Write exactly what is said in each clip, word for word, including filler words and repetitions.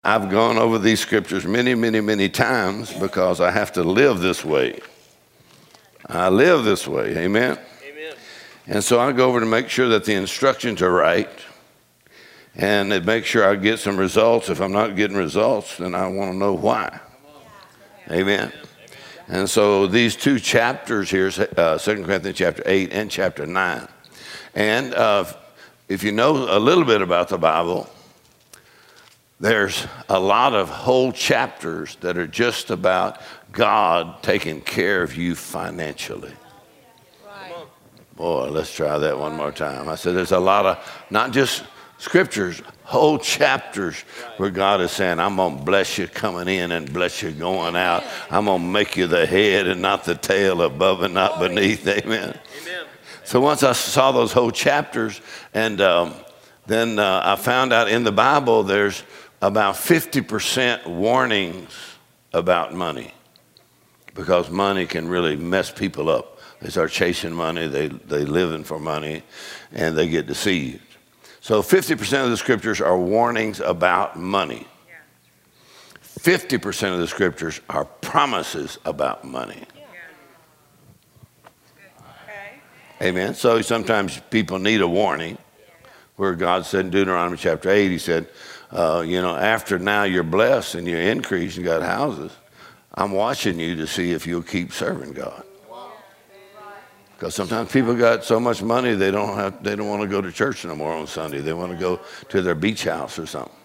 I've gone over these scriptures many, many, many times because I have to live this way. I live this way, amen? Amen. And so I go over to make sure that the instructions are right and to make sure I get some results. If I'm not getting results, then I want to know why. Amen. And so these two chapters here, uh, Second Corinthians chapter eight and chapter nine. And uh, if you know a little bit about the Bible, there's a lot of whole chapters that are just about God taking care of you financially. Right. Boy, let's try that one more time. I said there's a lot of, not just scriptures, whole chapters where God is saying, I'm going to bless you coming in and bless you going out. I'm going to make you the head and not the tail, above and not beneath. Amen. Amen. So once I saw those whole chapters, and um, then uh, I found out in the Bible there's about fifty percent warnings about money, because money can really mess people up. They start chasing money, they they living for money, and they get deceived. So fifty percent of the scriptures are warnings about money. fifty percent of the scriptures are promises about money. Amen. So sometimes people need a warning, where God said in Deuteronomy chapter eight, he said, uh, you know, after now you're blessed and you increase and got houses, I'm watching you to see if you'll keep serving God. Because sometimes people got so much money they don't have, they don't want to go to church no more on Sunday. They want to go to their beach house or something.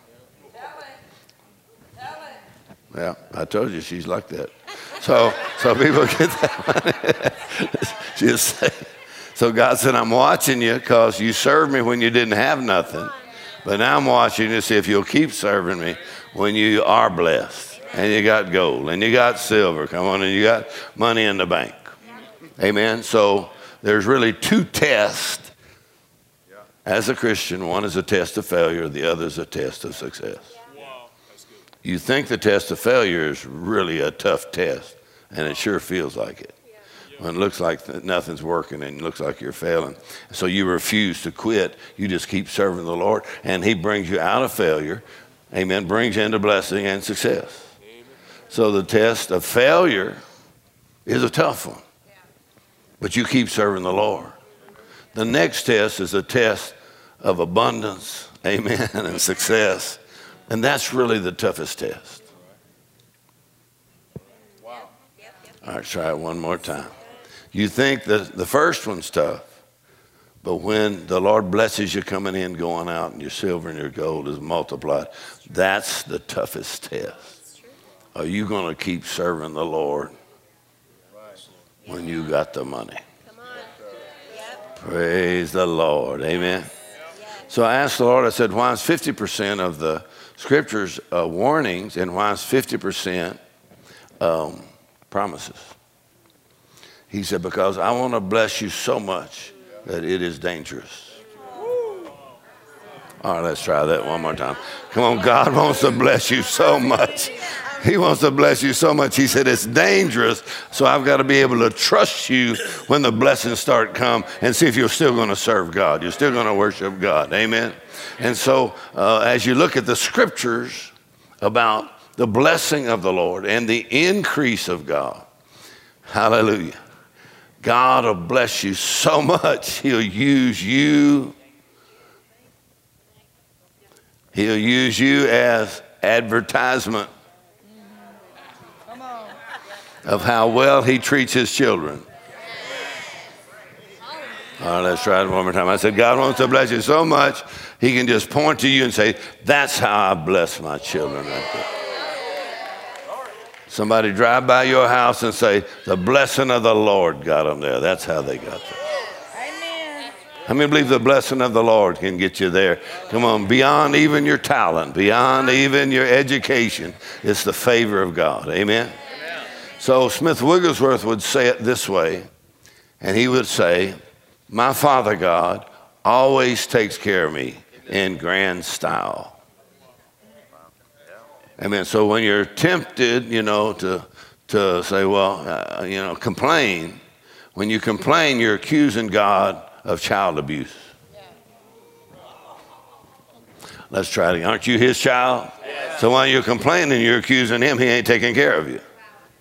Yeah, I told you she's like that. So, so people get that money. Just say. So God said, I'm watching you because you served me when you didn't have nothing. But now I'm watching you to see if you'll keep serving me when you are blessed. And you got gold and you got silver. Come on, and you got money in the bank. Amen. So there's really two tests as a Christian. One is a test of failure. The other is a test of success. You think the test of failure is really a tough test, and it sure feels like it. When it looks like nothing's working and it looks like you're failing. So you refuse to quit. You just keep serving the Lord, and he brings you out of failure. Amen. Brings you into blessing and success. Amen. So the test of failure is a tough one, but you keep serving the Lord. The next test is a test of abundance, amen, and success. And that's really the toughest test. Wow. All right, try it one more time. You think that the first one's tough, but when the Lord blesses you coming in, going out, and your silver and your gold is multiplied, that's the toughest test. Are you going to keep serving the Lord when you got the money? Praise the Lord. Amen. So I asked the Lord, I said, why is fifty percent of the scriptures uh, warnings, and why is fifty percent um, promises? He said, because I want to bless you so much that it is dangerous. All right, let's try that one more time. Come on, God wants to bless you so much. He wants to bless you so much. He said, it's dangerous, so I've got to be able to trust you when the blessings start to come and see if you're still going to serve God. You're still going to worship God. Amen? And so uh, as you look at the scriptures about the blessing of the Lord and the increase of God, hallelujah, God will bless you so much. He'll use you. He'll use you as advertisement of how well he treats his children. All right, let's try it one more time. I said, God wants to bless you so much, he can just point to you and say, that's how I bless my children right there. Somebody drive by your house and say, the blessing of the Lord got them there. That's how they got there. Amen. How many believe the blessing of the Lord can get you there? Come on, beyond even your talent, beyond even your education, it's the favor of God. Amen. Amen. So Smith Wigglesworth would say it this way, and he would say, my Father God always takes care of me in grand style. Amen. So when you're tempted, you know, to to say, well, uh, you know, complain. When you complain, you're accusing God of child abuse. Yeah. Let's try it again. Aren't you his child? Yeah. So while you're complaining, you're accusing him, he ain't taking care of you.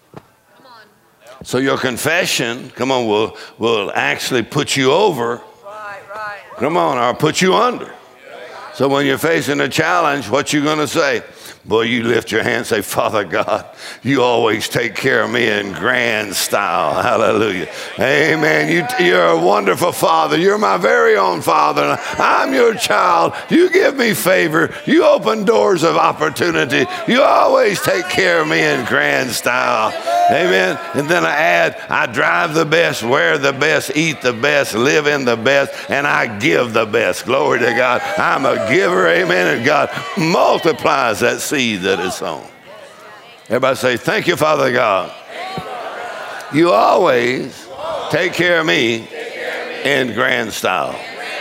So your confession, come on, will, will actually put you over. Come on, or put you under. So when you're facing a challenge, what you going to say? Boy, you lift your hand and say, Father God, you always take care of me in grand style. Hallelujah. Amen. You, you're a wonderful Father. You're my very own Father. I'm your child. You give me favor. You open doors of opportunity. You always take care of me in grand style. Amen. And then I add, I drive the best, wear the best, eat the best, live in the best, and I give the best. Glory to God. I'm a giver. Amen. And God multiplies that seed that is sown. Everybody say, thank you, Father God. You always take care of me in grand style.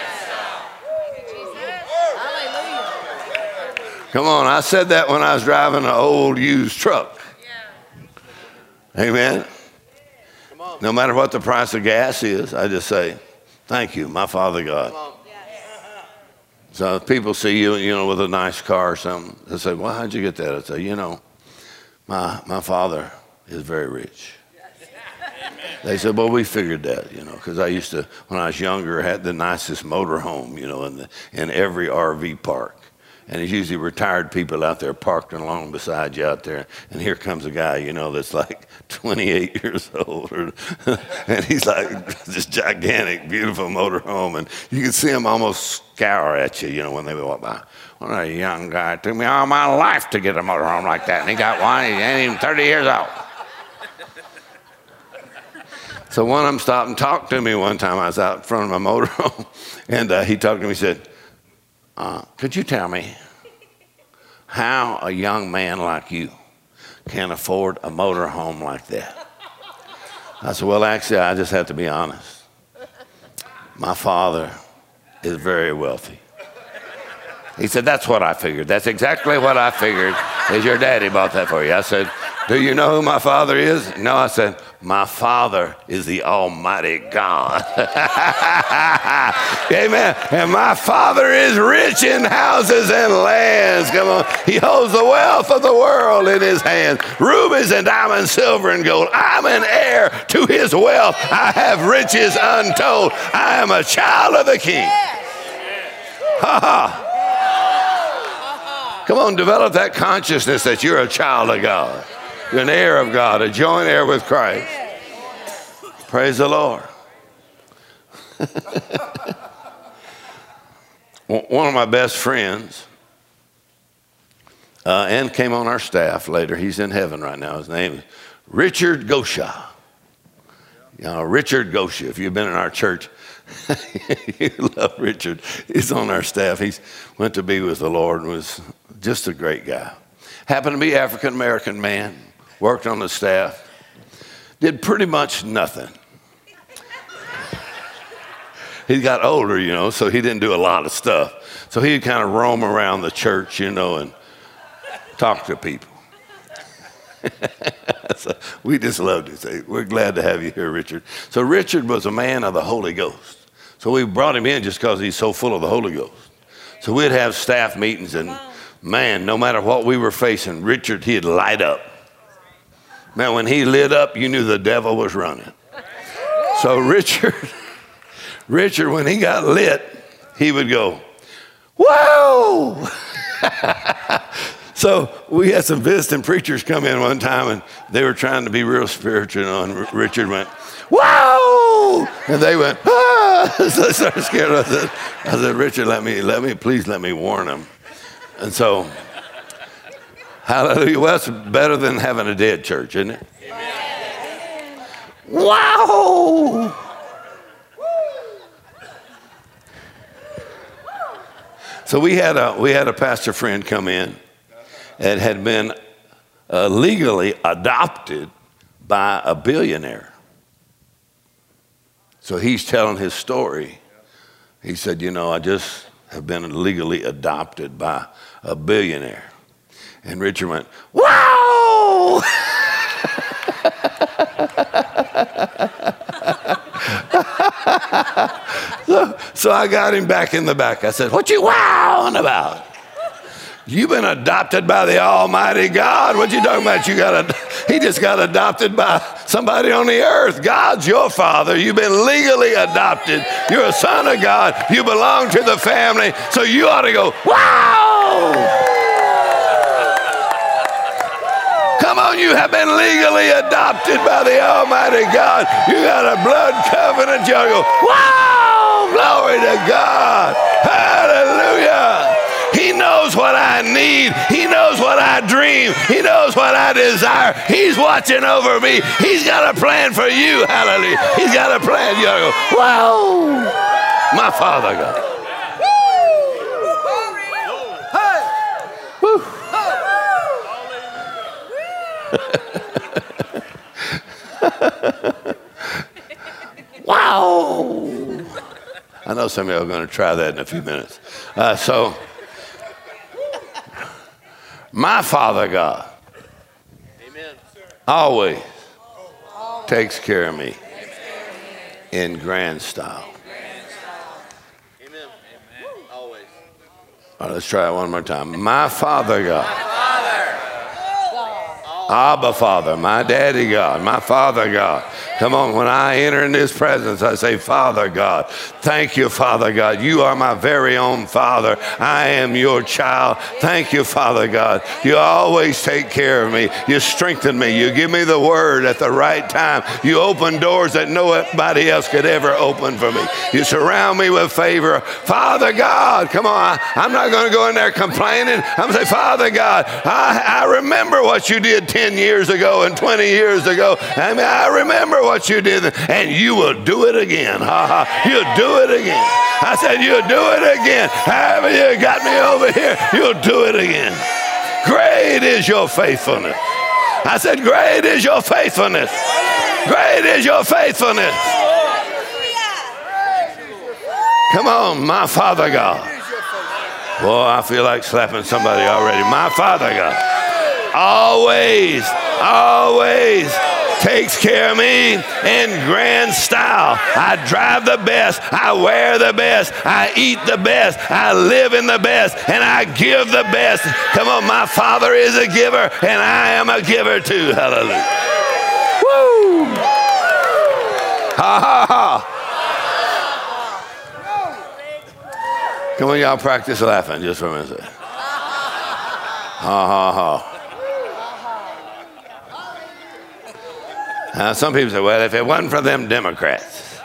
Come on, I said that when I was driving an old used truck. Amen. No matter what the price of gas is, I just say, thank you, my Father God. So if people see you, you know, with a nice car or something, they say, well, how'd you get that? I say, you know, my my father is very rich. They said, well, we figured that, you know, because I used to, when I was younger, had the nicest motor home, you know, in, the, in every R V park. And it's usually retired people out there parked along beside you out there. And here comes a guy, you know, that's like twenty-eight years old. Or, and he's like this gigantic, beautiful motorhome. And you can see him almost scour at you, you know, when they walk by. Well, a young guy. It took me all my life to get a motorhome like that. And he got one. He ain't even thirty years old. So one of them stopped and talked to me one time. I was out in front of my motorhome. And uh, he talked to me. He said, Uh, could you tell me how a young man like you can afford a motorhome like that? I said, well, actually, I just have to be honest. My father is very wealthy. He said, that's what I figured. That's exactly what I figured, is your daddy bought that for you. I said, do you know who my father is? No, I said, my father is the Almighty God. Amen. And my father is rich in houses and lands. Come on. He holds the wealth of the world in his hands. Rubies and diamonds, silver and gold. I'm an heir to his wealth. I have riches untold. I am a child of the King. Ha ha. Come on, develop that consciousness that you're a child of God. You're an heir of God, a joint heir with Christ. Praise the Lord. One of my best friends, uh, and came on our staff later. He's in heaven right now. His name is Richard Gosha. You know, Richard Gosha. If you've been in our church, you love Richard. He's on our staff. He went to be with the Lord and was just a great guy. Happened to be African-American man. Worked on the staff, did pretty much nothing. He got older, you know, so he didn't do a lot of stuff. So he'd kind of roam around the church, you know, and talk to people. So we just loved it. So we're glad to have you here, Richard. So Richard was a man of the Holy Ghost. So we brought him in just because he's so full of the Holy Ghost. So we'd have staff meetings, and man, no matter what we were facing, Richard, he'd light up. Man, when he lit up, you knew the devil was running. So Richard, Richard, when he got lit, he would go, whoa! So we had some visiting preachers come in one time, and they were trying to be real spiritual, you know, and Richard went, whoa! And they went, ah! So they started scared. I said, I said, Richard, let me, let me, please let me warn them. And so, hallelujah. Well, that's better than having a dead church, isn't it? Amen. Wow! So we had a we had a pastor friend come in that had been uh, legally adopted by a billionaire. So he's telling his story. He said, you know, I just have been legally adopted by a billionaire. And Richard went, wow! so, so I got him back in the back. I said, what you wowing about? You've been adopted by the Almighty God. What you talking about? You got a, he just got adopted by somebody on the earth. God's your father. You've been legally adopted. You're a son of God. You belong to the family. So you ought to go, wow! Come on, you have been legally adopted by the Almighty God. You got a blood covenant. You ought to go, wow! Glory to God. Hallelujah. He knows what I need. He knows what I dream. He knows what I desire. He's watching over me. He's got a plan for you. Hallelujah. He's got a plan. You ought to go, wow. My Father God. Wow. I know some of you are going to try that in a few minutes. Uh, so, my Father God Amen. always takes care of me in grand style. Amen. Always. All right, let's try it one more time. My Father God. Abba Father, my daddy God, my Father God. Come on, when I enter in His presence, I say, Father God, thank you, Father God. You are my very own Father. I am your child. Thank you, Father God. You always take care of me. You strengthen me. You give me the word at the right time. You open doors that nobody else could ever open for me. You surround me with favor. Father God, come on. I, I'm not going to go in there complaining. I'm going to say, Father God, I, I remember what you did ten years ago and twenty years ago. I mean, I remember what you did, and you will do it again. Ha ha. You'll do it again. I said, you'll do it again. However you got me over here, you'll do it again. Great is your faithfulness. I said, great is your faithfulness. Great is your faithfulness. Come on, my Father God. Boy, I feel like slapping somebody already. My Father God. Always, always takes care of me in grand style. I drive the best. I wear the best. I eat the best. I live in the best. And I give the best. Come on, my Father is a giver, and I am a giver too. Hallelujah. Woo! Ha ha ha. Come on, y'all practice laughing just for a minute. Ha ha ha. Now, some people say, well, if it wasn't for them Democrats.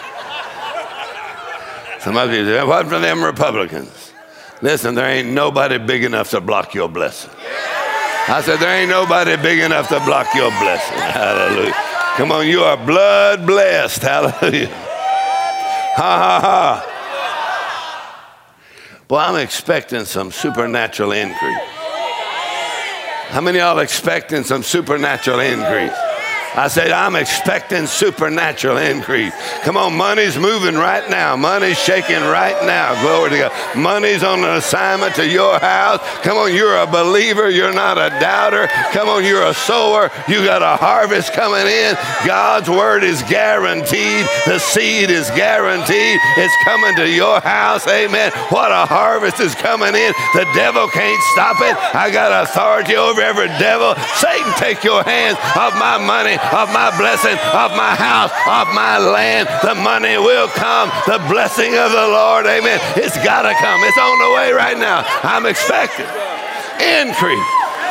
Some other people say, if it wasn't for them Republicans. Listen, there ain't nobody big enough to block your blessing. I said, there ain't nobody big enough to block your blessing. Hallelujah. Come on, you are blood blessed. Hallelujah. Ha ha ha. Well, I'm expecting some supernatural increase. How many of y'all expecting some supernatural increase? I said, I'm expecting supernatural increase. Come on, money's moving right now. Money's shaking right now. Glory to God. Money's on an assignment to your house. Come on, you're a believer. You're not a doubter. Come on, you're a sower. You got a harvest coming in. God's word is guaranteed. The seed is guaranteed. It's coming to your house. Amen. What a harvest is coming in. The devil can't stop it. I got authority over every devil. Satan, take your hands off my money, of my blessing, of my house, of my land. The money will come. The blessing of the Lord, amen. It's got to come. It's on the way right now. I'm expecting increase.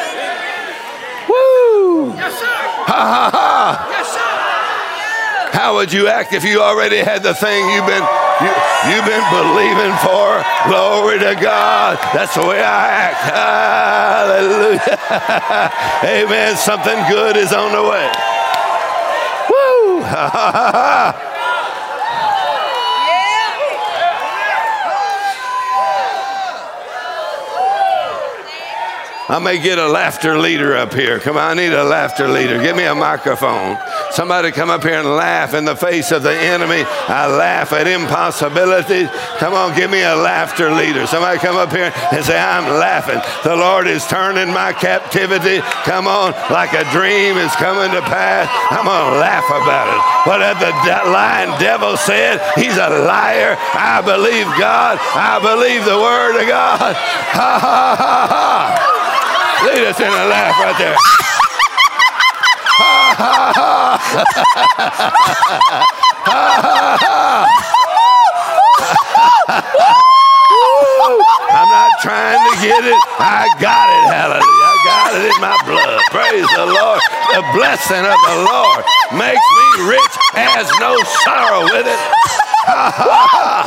Woo! Yes, sir. Ha ha ha. Yes, sir. How would you act if you already had the thing you've been you, you've been believing for? Glory to God. That's the way I act. Hallelujah. Amen. Something good is on the way. Woo! Ha ha ha ha. I may get a laughter leader up here. Come on, I need a laughter leader. Give me a microphone. Somebody come up here and laugh in the face of the enemy. I laugh at impossibilities. Come on, give me a laughter leader. Somebody come up here and say, I'm laughing. The Lord is turning my captivity. Come on, like a dream is coming to pass. I'm going to laugh about it. What had the de- lying devil said? He's a liar. I believe God. I believe the word of God. Ha, ha, ha, ha. Lead us in a laugh right there. Ha, ha, ha. Ha, ha, ha. I'm not trying to get it. I got it, hallelujah. I got it in my blood. Praise the Lord. The blessing of the Lord makes me rich, has no sorrow with it. Ha, ha, ha.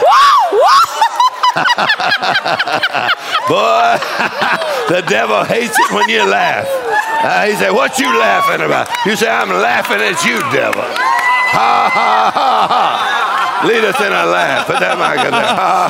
Boy, the devil hates it when you laugh. Uh, he said, what you laughing about? You say, I'm laughing at you, devil. Ha, ha, ha, ha. Lead us in a laugh. Put that mic in there. Ha,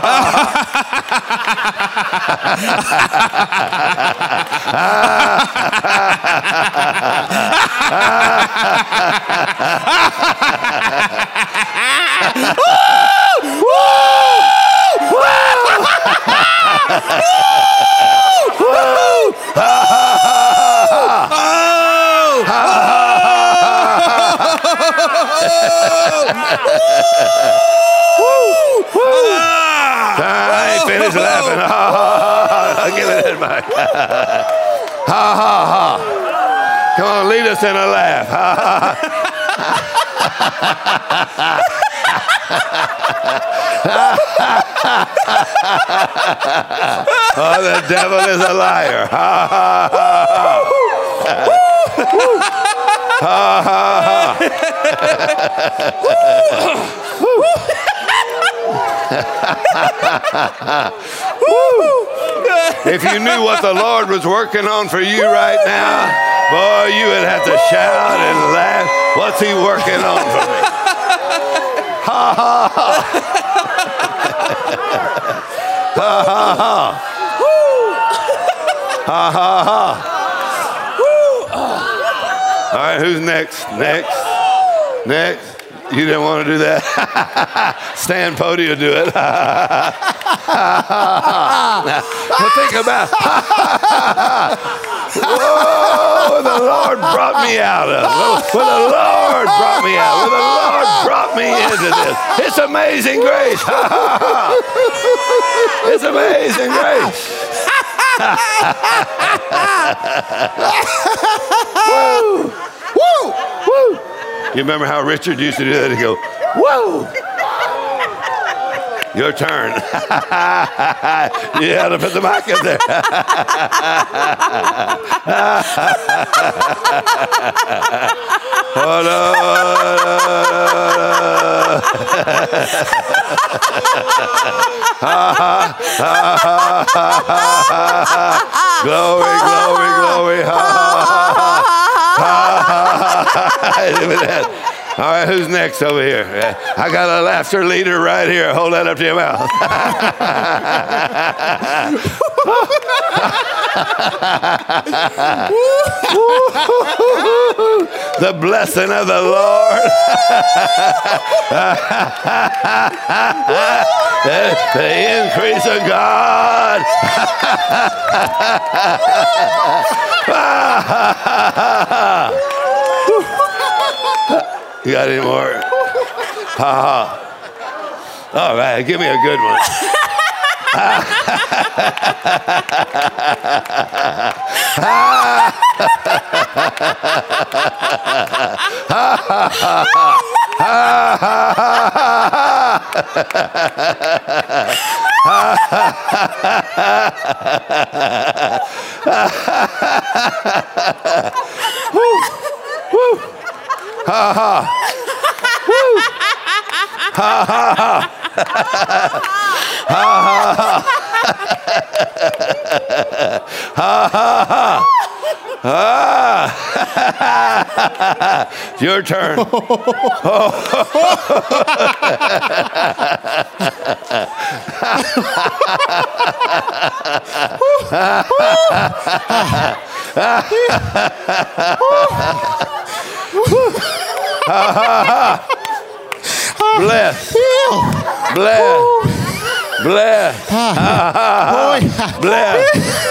I ain't finished laughing. Ha, ha, ha, ha. Give it that mic. Ha, ha, ha. Come on, lead us in a laugh. Ha, ha, ha. Oh, the devil is a liar. Ha, ha, ha, ha. Ha, ha, ha. If you knew what the Lord was working on for you right now, boy, you would have to shout and laugh. What's he working on for me? Ha, ha, ha. Ha, ha, ha. Ha, ha, ha. All right, who's next? Next? Next? You didn't want to do that? Stan Pody will do it. Well, think about whoa, the Lord brought me out of. Well, the Lord brought me out. Well, the Lord brought me into this. It's amazing grace. It's amazing grace. Woo! Woo! Woo! You remember how Richard used to do that? He'd go, whoa! Your turn. You had to put the mic in there. Oh, no, glory, glory, glory. All right, who's next over here? I got a laughter leader right here. Hold that up to your mouth. The blessing of the Lord. the, the increase of God. You got any more? Ha ha. All right, give me a good one. Woo! Woo! Ha ha! Woo! Ha ha ha! Ha ha ha! Ha ha ha! Ah. It's your turn. Oh. Bless. Bless. Bless. Bless.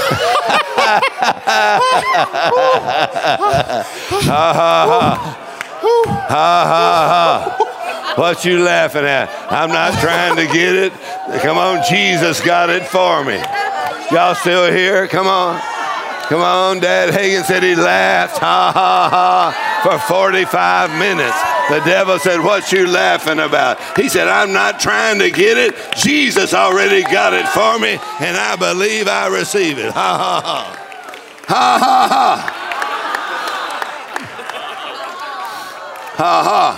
Ha ha ha. Ha ha ha. What you laughing at? I'm not trying to get it. Come on, Jesus got it for me. Y'all still here? Come on. Come on, Dad Hagin said he laughed, ha, ha, ha, for forty-five minutes. The devil said, what you laughing about? He said, I'm not trying to get it. Jesus already got it for me, and I believe I receive it. Ha, ha, ha. Ha, ha, ha. Ha, ha.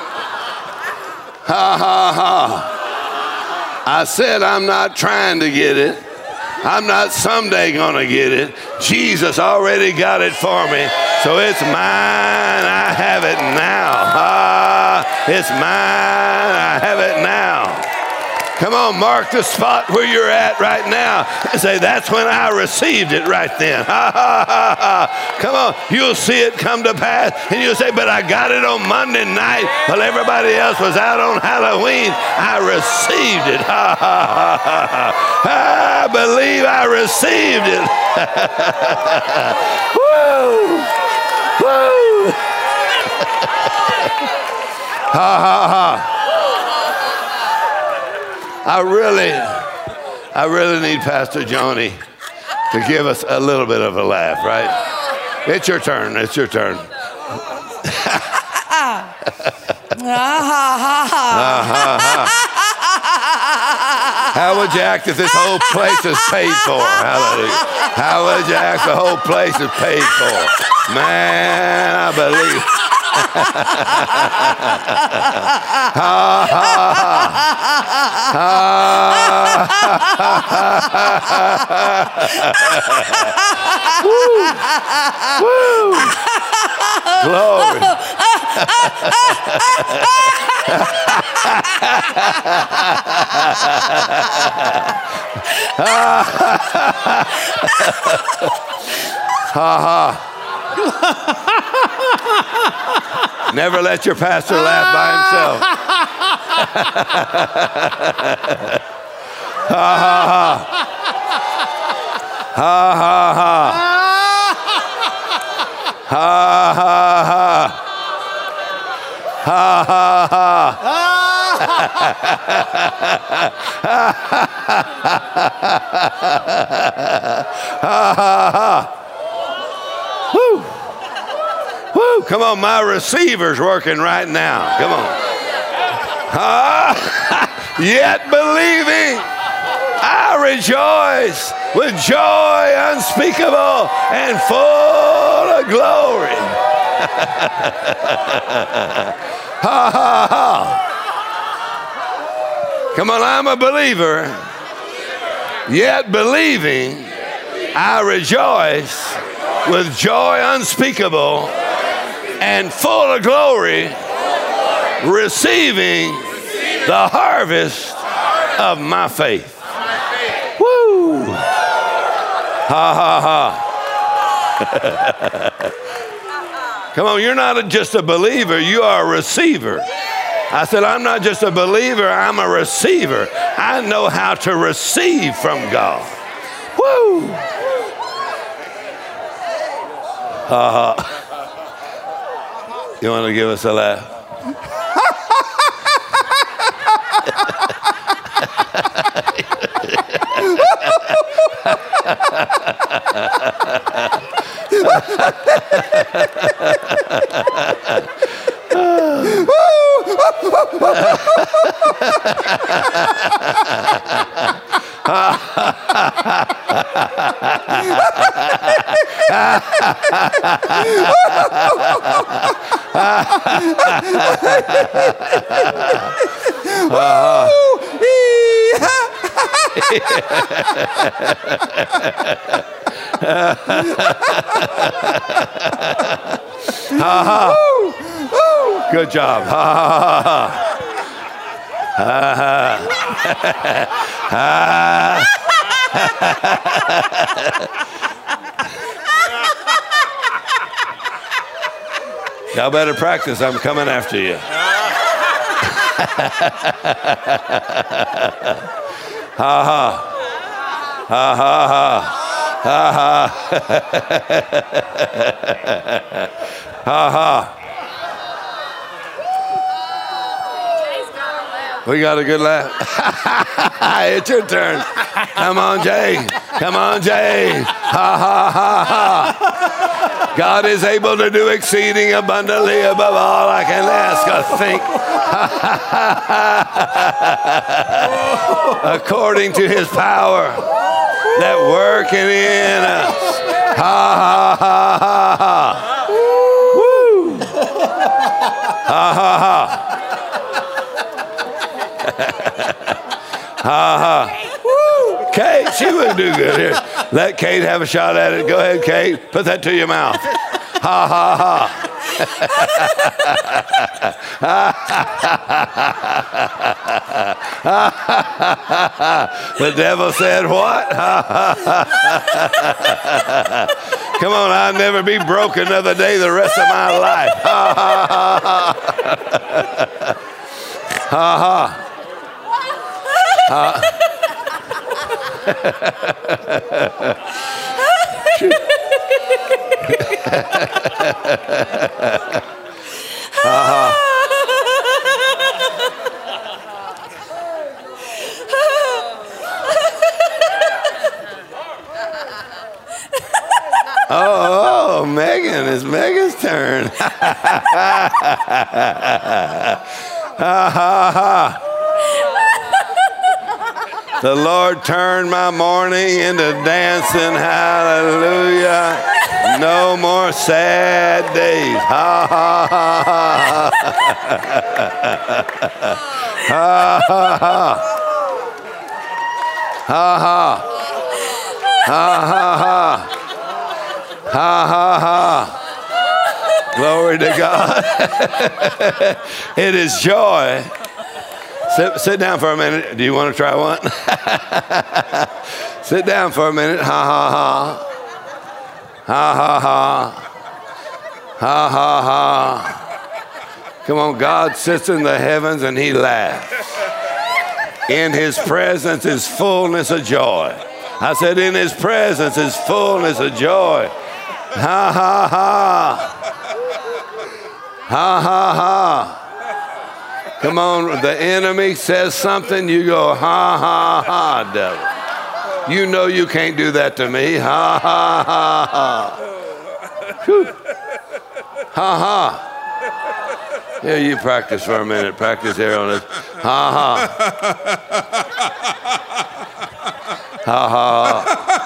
Ha, ha, ha. I said I'm not trying to get it. I'm not someday going to get it. Jesus already got it for me. So it's mine. I have it now. Ah, it's mine. I have it now. Come on, mark the spot where you're at right now and say, that's when I received it right then. Ha, ha, ha, ha. Come on, you'll see it come to pass. And you'll say, but I got it on Monday night while everybody else was out on Halloween. I received it. Ha, ha, ha, ha, ha. I believe I received it. Woo! Woo! Ha, ha, ha. I really, I really need Pastor Johnny to give us a little bit of a laugh, right? It's your turn. It's your turn. How would you act if this whole place is paid for? Hallelujah. How would you act if the whole place is paid for? Man, I believe. Ha ha ha. Woo. Woo. Glory. Ha ha. Never let your pastor laugh by himself. Ha ha ha. Ha ha ha. Ha ha ha. Ha ha ha. Ha ha ha. Woo. Woo. Come on, my receiver's working right now. Come on. Ah, yet believing, I rejoice with joy unspeakable and full of glory. Ha ha ha. Come on, I'm a believer, yet believing, I rejoice with joy unspeakable and full of glory, receiving the harvest of my faith. Woo! Ha ha ha. Come on, you're not just a believer, you are a receiver. I said, I'm not just a believer, I'm a receiver. I know how to receive from God. Woo! Uh, you want to give us a laugh? Ha ha. Good job. Ha ha ha ha. Ha ha. Y'all better practice. I'm coming after you. Ha ha. Ha ha ha. Ha ha. Ha ha. We got a good laugh. It's your turn. Come on, Jay. Come on, Jay. Ha ha ha ha. God is able to do exceeding abundantly above all I can ask or think. According to his power that working in us. Ha ha ha ha ha. Woo. Ha ha ha. Ha ha. Kate, she would do good here. Let Kate have a shot at it. Go ahead, Kate. Put that to your mouth. Ha ha ha. The devil said what? Come on, I'll never be broke another day the rest of my life. Ha ha ha ha. Ha ha. Ha. Oh, oh, Megan, it's Megan's turn. Ha ha ha. The Lord turned my mourning into dancing. Hallelujah. No more sad days. Ha ha ha ha. Ha ha ha. Ha ha. Ha ha ha. Ha ha ha. Glory to God. It is joy. Sit, sit down for a minute. Do you want to try one? Sit down for a minute. Ha ha ha. Ha ha ha. Ha ha ha. Come on, God sits in the heavens and he laughs. In his presence is fullness of joy. I said, in his presence is fullness of joy. Ha ha ha. Ha ha ha. Come on, the enemy says something, you go, ha, ha, ha, devil. You know you can't do that to me. Ha, ha, ha, ha. Whew. Ha, ha. Yeah, you practice for a minute. Practice here on this. Ha, ha. Ha, ha.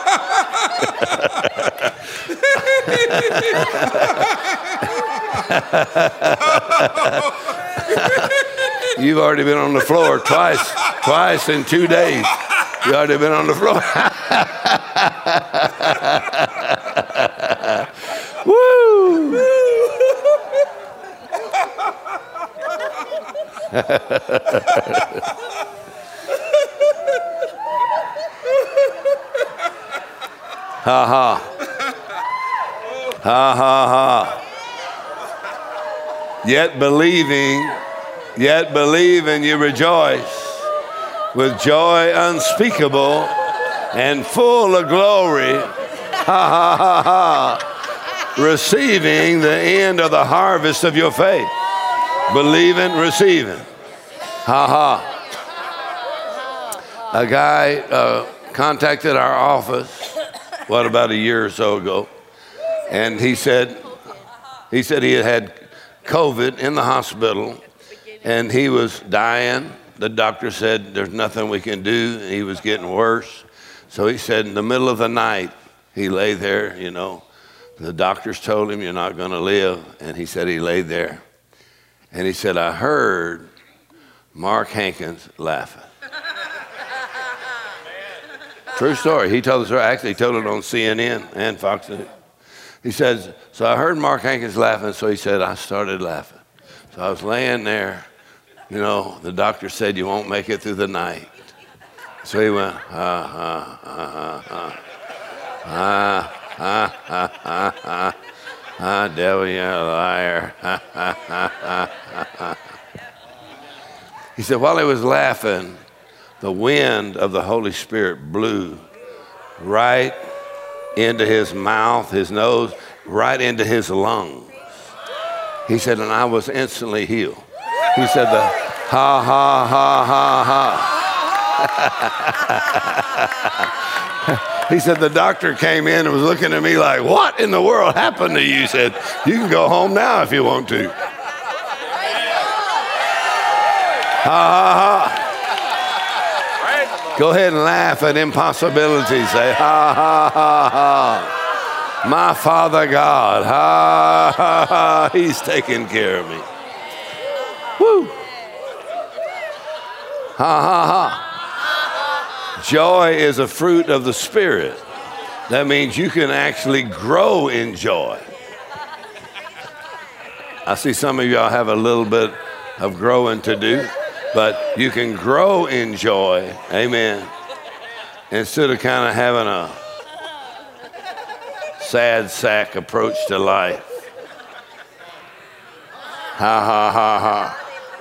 You've already been on the floor twice, twice in two days. You've already been on the floor. Woo! Ha ha. Ha ha ha. Yet believing, yet believing you rejoice with joy unspeakable and full of glory. Ha ha ha ha. Receiving the end of the harvest of your faith. Believing, receiving. Ha ha. A guy uh, contacted our office, what, about a year or so ago, and he said, he said he had had COVID in the hospital, and he was dying. The doctor said, there's nothing we can do. He was getting worse. So he said, in the middle of the night, he lay there, you know. The doctors told him, you're not going to live. And he said he laid there. And he said, I heard Mark Hankins laughing. True story. He told the story. Actually, he told it on C N N and Fox News. He says, so I heard Mark Hankins laughing, so he said, I started laughing. So I was laying there. You know, the doctor said you won't make it through the night. So he went, ha, ha, ha, ha, ha. Ha, ha, ha, ha, ha. Ah, devil, you're a liar. Ha, ha, ha, ha, ha. He said, while he was laughing, the wind of the Holy Spirit blew right into his mouth, his nose, right into his lungs. He said, and I was instantly healed. He said, the ha, ha, ha, ha, ha. He said, the doctor came in and was looking at me like, what in the world happened to you? He said, you can go home now if you want to. Ha, ha, ha. Go ahead and laugh at impossibilities. Say, ha, ha, ha, ha. My Father God, ha, ha, ha. He's taking care of me. Woo. Ha, ha, ha. Joy is a fruit of the Spirit. That means you can actually grow in joy. I see some of y'all have a little bit of growing to do, but you can grow in joy, amen, instead of kind of having a sad sack approach to life. Ha, ha, ha, ha.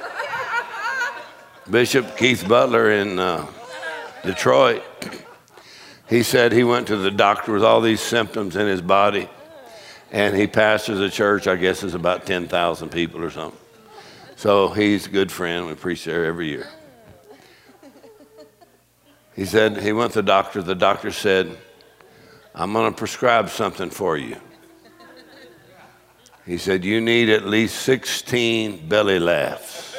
Bishop Keith Butler in uh, Detroit, he said he went to the doctor with all these symptoms in his body, and he pastors a church, I guess it's about ten thousand people or something. So he's a good friend. We preach there every year. He said he went to the doctor. The doctor said, I'm going to prescribe something for you. He said, you need at least sixteen belly laughs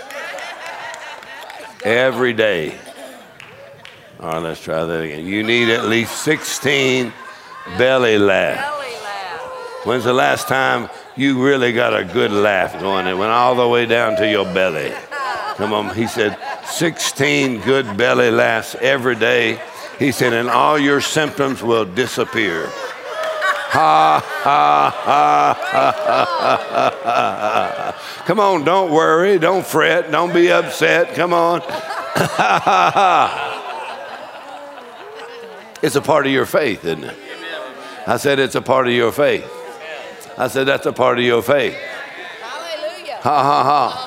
every day. All right, let's try that again. You need at least sixteen belly laughs. When's the last time you really got a good laugh going? It went all the way down to your belly. Come on. He said, sixteen good belly laughs every day. He said, and all your symptoms will disappear. Ha, ha, ha, ha, ha, ha, ha. Come on, don't worry, don't fret, don't be upset. Come on. Ha, ha, ha. It's a part of your faith, isn't it? I said it's a part of your faith. I said that's a part of your faith. Hallelujah. Ha, ha, ha.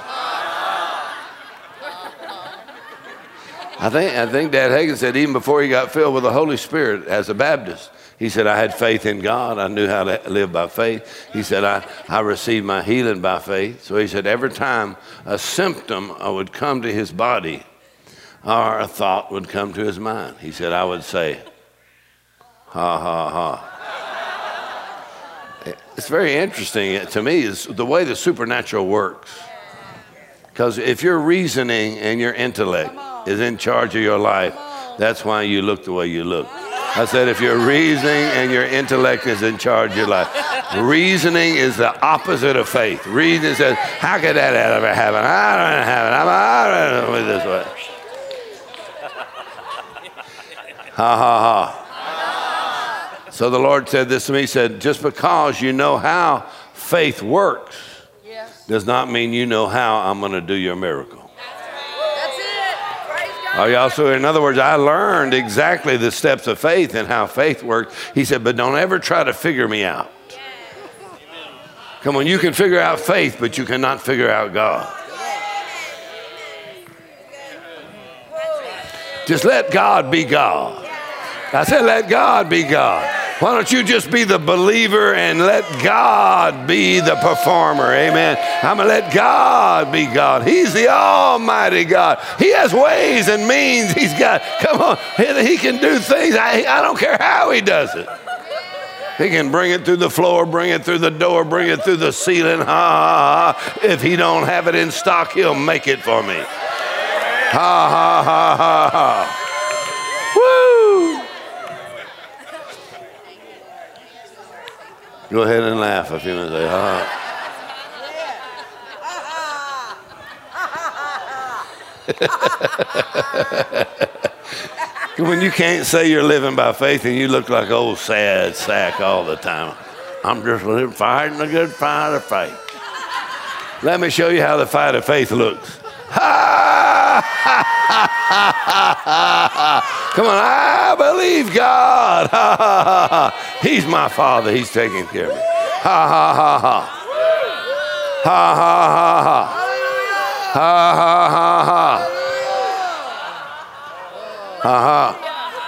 I think, I think Dad Hagin said even before he got filled with the Holy Spirit as a Baptist, he said, I had faith in God. I knew how to live by faith. He said, I, I received my healing by faith. So he said, every time a symptom would come to his body or a thought would come to his mind, he said, I would say, ha, ha, ha. It's very interesting to me is the way the supernatural works. Because if your reasoning and your intellect is in charge of your life, that's why you look the way you look. I said, if your reasoning and your intellect is in charge of your life. Reasoning is the opposite of faith. Reasoning says, how could that ever happen? I don't have it. I'm, I don't know this way. Ha, ha, ha. So the Lord said this to me. He said, just because you know how faith works yes. does not mean you know how I'm going to do your miracle. Are y'all so? In other words, I learned exactly the steps of faith and how faith works. He said, but don't ever try to figure me out. Come on, you can figure out faith, but you cannot figure out God. Just let God be God. I said, let God be God. Why don't you just be the believer and let God be the performer? Amen. I'm going to let God be God. He's the almighty God. He has ways and means. He's got, come on, he can do things. I, I don't care how he does it. He can bring it through the floor, bring it through the door, bring it through the ceiling. Ha, ha, ha. If he don't have it in stock, he'll make it for me. Ha, ha, ha, ha, ha. Woo! Go ahead and laugh if you want to say, ha. When you can't say you're living by faith and you look like an old sad sack all the time. I'm just living, fighting a good fight of faith. Let me show you how the fight of faith looks. Ha, ha, ha, ha, ha, ha. Come on, I believe God. Ha, ha, ha, ha. He's my Father. He's taking care of me. Ha, ha, ha, ha. Ha, ha, ha, ha. Ha, ha, ha, ha. Ha, ha.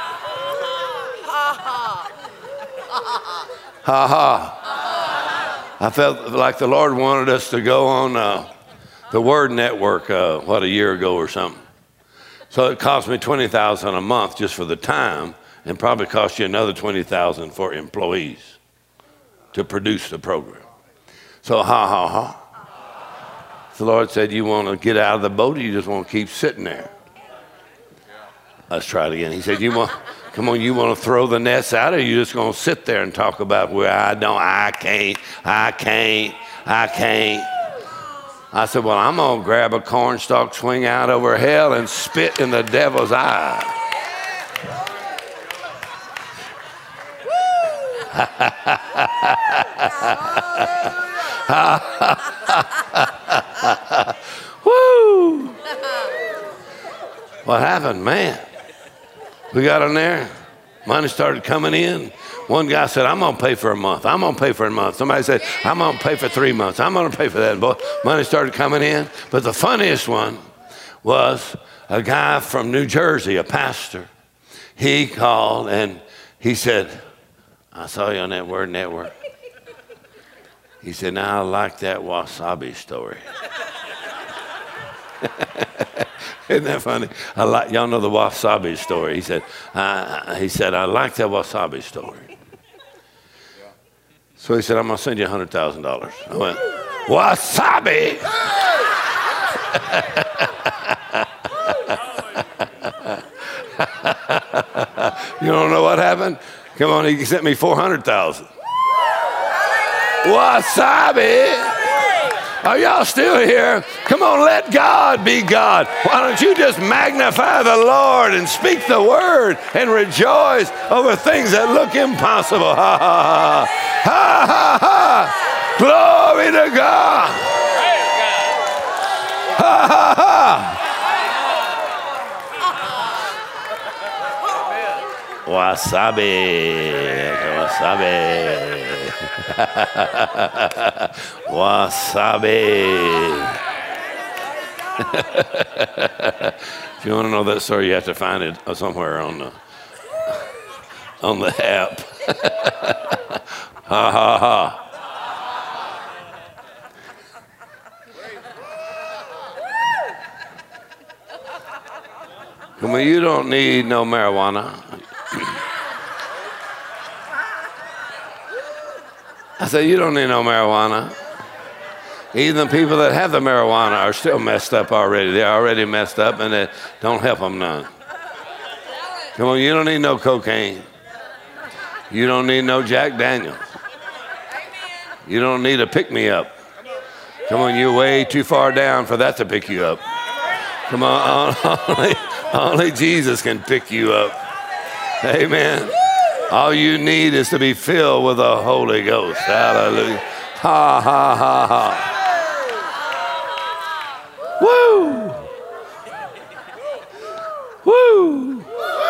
Ha, ha. I felt like the Lord wanted us to go on uh, the Word Network, uh, what, a year ago or something. So it cost me twenty thousand dollars a month just for the time, and probably cost you another twenty thousand dollars for employees to produce the program. So ha, ha, ha. The Lord said, you want to get out of the boat or you just want to keep sitting there? Let's try it again. He said, you want, come on, you want to throw the nets out or you just going to sit there and talk about where I don't, I can't, I can't, I can't. I said, well, I'm going to grab a cornstalk, swing out over hell, and spit in the devil's eye. Woo! What happened, man? We got in there. Money started coming in. One guy said, I'm going to pay for a month. I'm going to pay for a month. Somebody said, I'm going to pay for three months. I'm going to pay for that. Boy, money started coming in. But the funniest one was a guy from New Jersey, a pastor. He called and he said, I saw you on that Word Network. He said, now I like that wasabi story. Isn't that funny? I like, y'all know the wasabi story. He said, uh, he said, I like that wasabi story. So he said, I'm going to send you one hundred thousand dollars. I went, wasabi? You don't know what happened? Come on, he sent me four hundred thousand dollars. Wasabi? Are y'all still here? Come on, let God be God. Why don't you just magnify the Lord and speak the word and rejoice over things that look impossible? Ha, ha, ha. Ha, ha, ha. Glory to God. Ha, ha, ha. Wasabi. Wasabi. Wasabi. If you want to know that story, you have to find it somewhere on the on the app. Ha ha ha. Come on, you don't need no marijuana. I said, you don't need no marijuana. Even the people that have the marijuana are still messed up already. They're already messed up, and it don't help them none. Come on, you don't need no cocaine. You don't need no Jack Daniels. You don't need a pick-me-up. Come on, you're way too far down for that to pick you up. Come on, only, only Jesus can pick you up. Amen. All you need is to be filled with the Holy Ghost. Hallelujah. Ha, ha, ha, ha. Woo! Woo!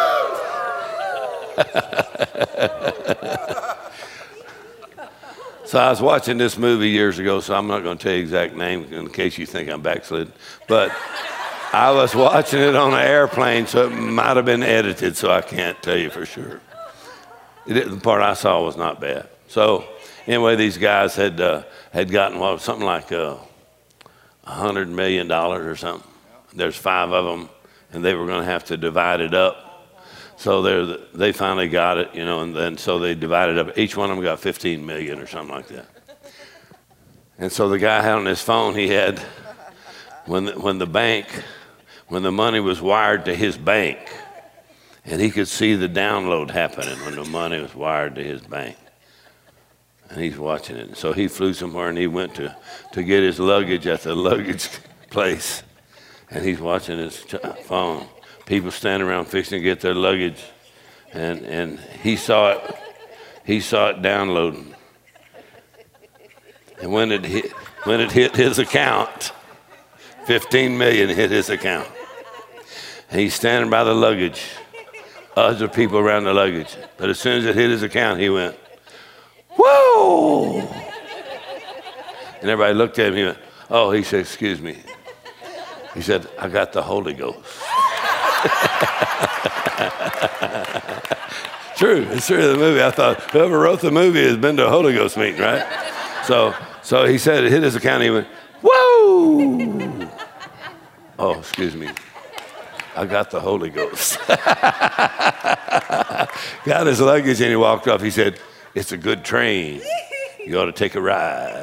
So I was watching this movie years ago, so I'm not going to tell you the exact name in case you think I'm backslidden. But I was watching it on an airplane, so it might have been edited, so I can't tell you for sure. It, the part I saw was not bad. So anyway, these guys had uh, had gotten what, something like a uh, hundred million dollars or something. There's five of them, and they were going to have to divide it up. So they finally got it, you know, and then so they divided up. Each one of them got fifteen million or something like that. And so the guy had on his phone, he had when the, when the bank, when the money was wired to his bank. And he could see the download happening when the money was wired to his bank. And he's watching it. So he flew somewhere and he went to, to get his luggage at the luggage place. And he's watching his phone. people standing around fixing to get their luggage, and, and he saw it. He saw it downloading. And when it hit, when it hit his account, fifteen million hit his account. And he's standing by the luggage, other people around the luggage. But as soon as it hit his account, he went, whoa! And everybody looked at him, he went, oh, he said, excuse me. He said, I got the Holy Ghost. True, it's true. The movie, I thought, whoever wrote the movie has been to a Holy Ghost meeting, right? So, so he said it hit his account, he went, whoa! Oh, excuse me. I got the Holy Ghost. Got his luggage and he walked off. He said, it's a good train. You ought to take a ride.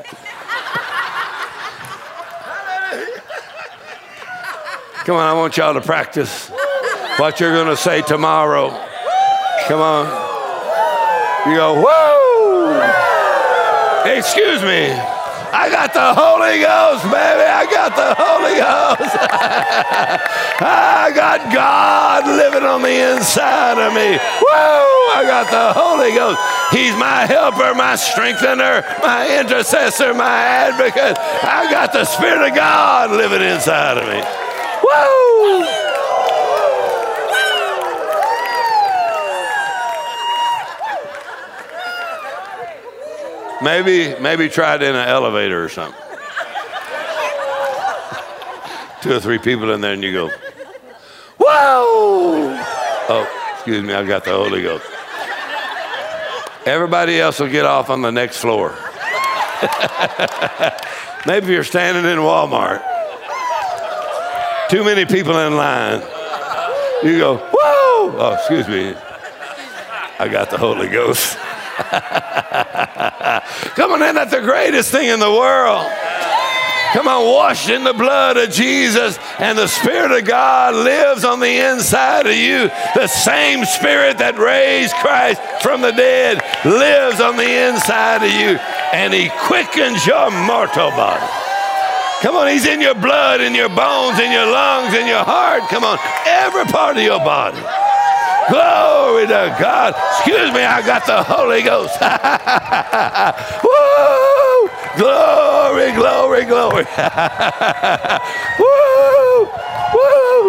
Come on, I want y'all to practice what you're going to say tomorrow. Come on. You go, whoa! Excuse me. I got the Holy Ghost, baby. I got the Holy Ghost. I got God living on the inside of me. Whoa! I got the Holy Ghost. He's my helper, my strengthener, my intercessor, my advocate. I got the Spirit of God living inside of me. Whoa! Maybe, maybe try it in an elevator or something. Two or three people in there and you go, whoa! Oh, excuse me, I got the Holy Ghost. Everybody else will get off on the next floor. Maybe you're standing in Walmart. Too many people in line. You go, whoa! Oh, excuse me. I got the Holy Ghost. Come on, isn't that the greatest thing in the world? Come on, washed in the blood of Jesus, and the Spirit of God lives on the inside of you. The same Spirit that raised Christ from the dead lives on the inside of you, and He quickens your mortal body. Come on, He's in your blood, in your bones, in your lungs, in your heart. Come on, every part of your body. Glory to God. Excuse me, I got the Holy Ghost. Woo! Glory, glory, glory. Woo! Woo!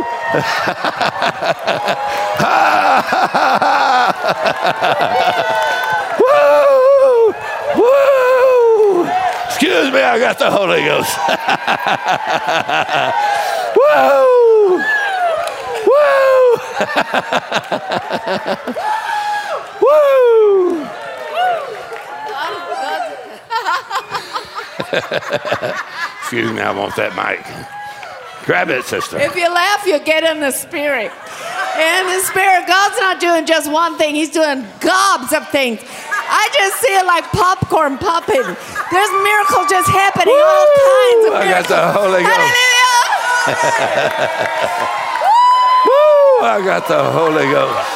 Woo! Woo! Excuse me, I got the Holy Ghost. Woo! Woo! Woo! Excuse me, I want that mic. Grab it, sister. If you laugh, you get in the Spirit. In the Spirit, God's not doing just one thing. He's doing gobs of things. I just see it like popcorn popping. There's miracles just happening, Woo! All kinds of miracles. I got the Holy Ghost. Hallelujah! Woo! I got the Holy Ghost.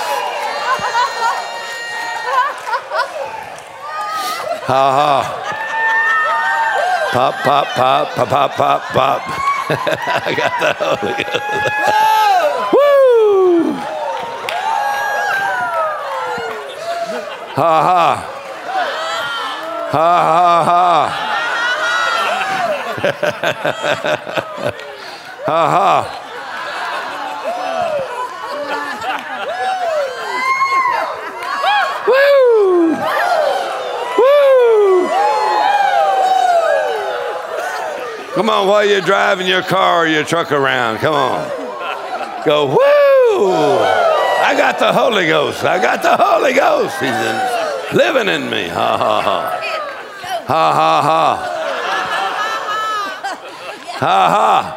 Ha ha. Pop, pop, pop, pop, pop, pop, pop. I got the Holy Ghost. Woo! Ha ha. Ha ha ha. Ha ha. Woo! Woo! Come on, while you're driving your car or your truck around, come on. Go, woo! I got the Holy Ghost. I got the Holy Ghost. He's in, living in me. Ha, ha, ha. Ha, ha, ha. Ha, ha.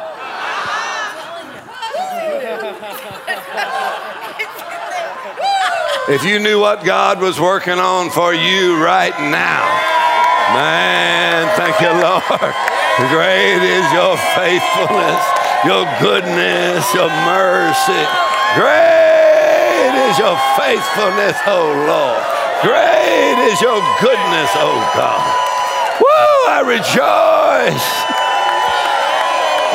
If you knew what God was working on for you right now, man, thank you, Lord. Great is your faithfulness, your goodness, your mercy. Great is your faithfulness, oh Lord. Great is your goodness, oh God. Woo, I rejoice.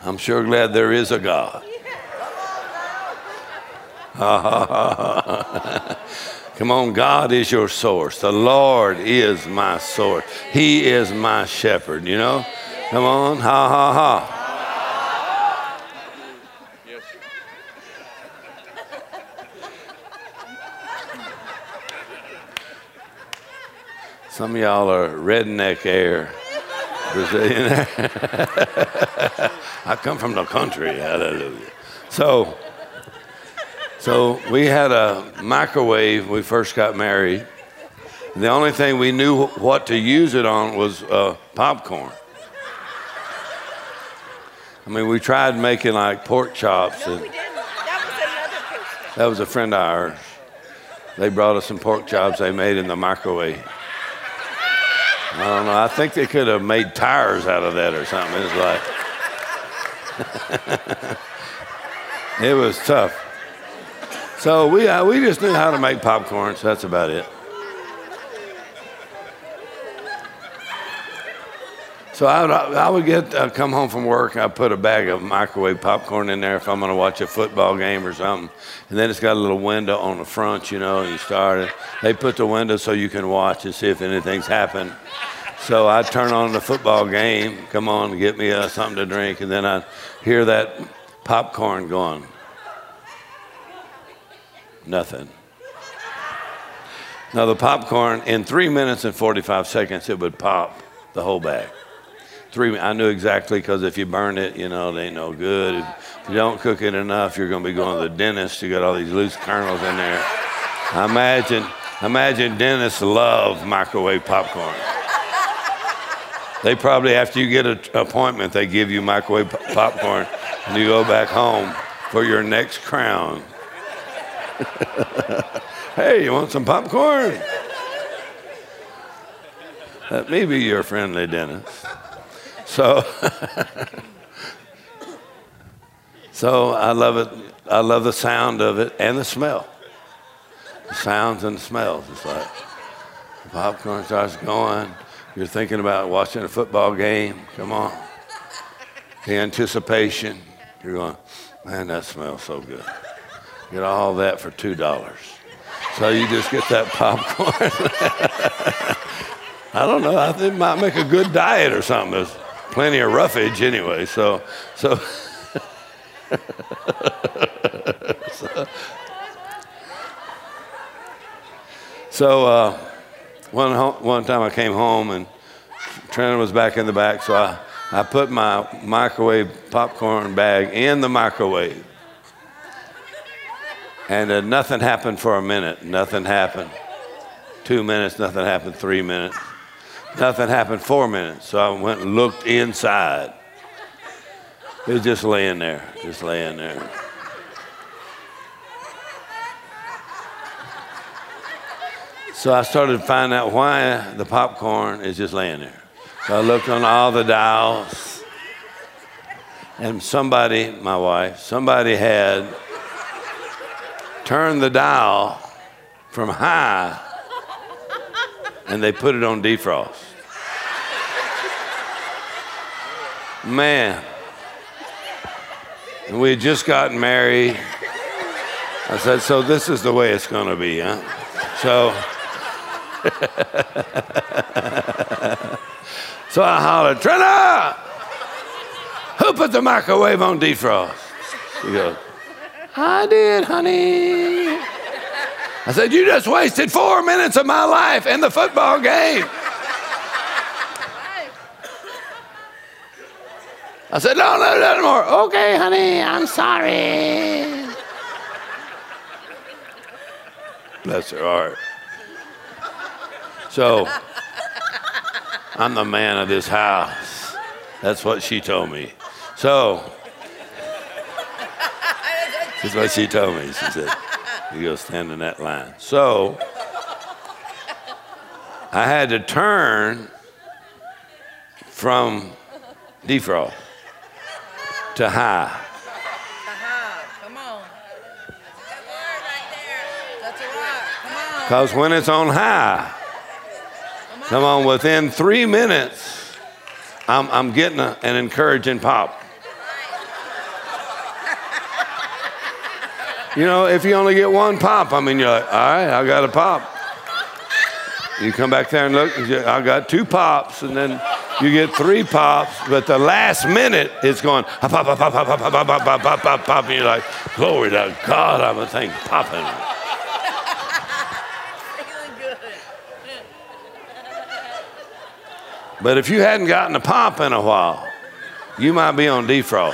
I'm sure glad there is a God. Come on, God is your source. The Lord is my source. He is my shepherd, you know? Come on, ha, ha, ha. Some of y'all are redneck air, Brazilian air. I come from the country, hallelujah. So, so we had a microwave when we first got married. The only thing we knew what to use it on was uh, popcorn. I mean, we tried making like pork chops. No, and we didn't. That was another picture. that was a friend of ours. They brought us some pork chops they made in the microwave. I don't know. I think they could have made tires out of that or something. It was like, it was tough. So we uh, we just knew how to make popcorn. So that's about it. So I would I would get uh, come home from work. I put a bag of microwave popcorn in there if I'm going to watch a football game or something. And then it's got a little window on the front, you know. And you start it. They put the window so you can watch and see if anything's happened. So I'd turn on the football game, come on, get me uh, something to drink, and then I'd hear that popcorn going. Nothing. Now the popcorn, in three minutes and forty-five seconds, it would pop the whole bag. Three, I knew exactly, because if you burn it, you know, it ain't no good. If you don't cook it enough, you're going to be going to the dentist. You got all these loose kernels in there. I imagine, imagine dentists love microwave popcorn. They probably, after you get an appointment, they give you microwave p- popcorn, and you go back home for your next crown. Hey, you want some popcorn? Let me be your friendly dentist. So, so I love it. I love the sound of it and the smell. The sounds and the smells. It's like the popcorn starts going. You're thinking about watching a football game. Come on. The anticipation. You're going, man, that smells so good. Get all that for two dollars. So you just get that popcorn. I don't know. I think it might make a good diet or something. There's plenty of roughage anyway. So, so, so, so uh, one one time I came home and Trina was back in the back, so I, I put my microwave popcorn bag in the microwave. And uh, nothing happened for a minute. Nothing happened. Two minutes, nothing happened. Three minutes. Nothing happened. Four minutes. So I went and looked inside. It was just laying there, just laying there. So I started to find out why the popcorn is just laying there. So I looked on all the dials, and somebody, my wife, somebody had turned the dial from high, and they put it on defrost. Man. And we had just gotten married. I said, so this is the way it's going to be, huh? So, so I hollered, Trina, who put the microwave on defrost? She goes, I did, honey. I said, you just wasted four minutes of my life in the football game. I said, no, no, no more. Okay, honey, I'm sorry. Bless her heart. So, I'm the man of this house. That's what she told me. So, that's what she told me. She said, you go stand in that line. So, I had to turn from defrost to high. Uh-huh. Come on. That's a word right there. That's a word. Come on. Because when it's on high, Come on. come on, within three minutes, I'm, I'm getting a, an encouraging pop. You know, if you only get one pop, I mean, you're like, all right, I got a pop. You come back there and look, I got two pops, and then you get three pops, but the last minute it's going pop, pop, pop, pop, pop, pop, pop, pop, pop, pop, pop, pop, and you're like, glory to God, I'm a thing popping. Feeling good. But if you hadn't gotten a pop in a while, you might be on defrost.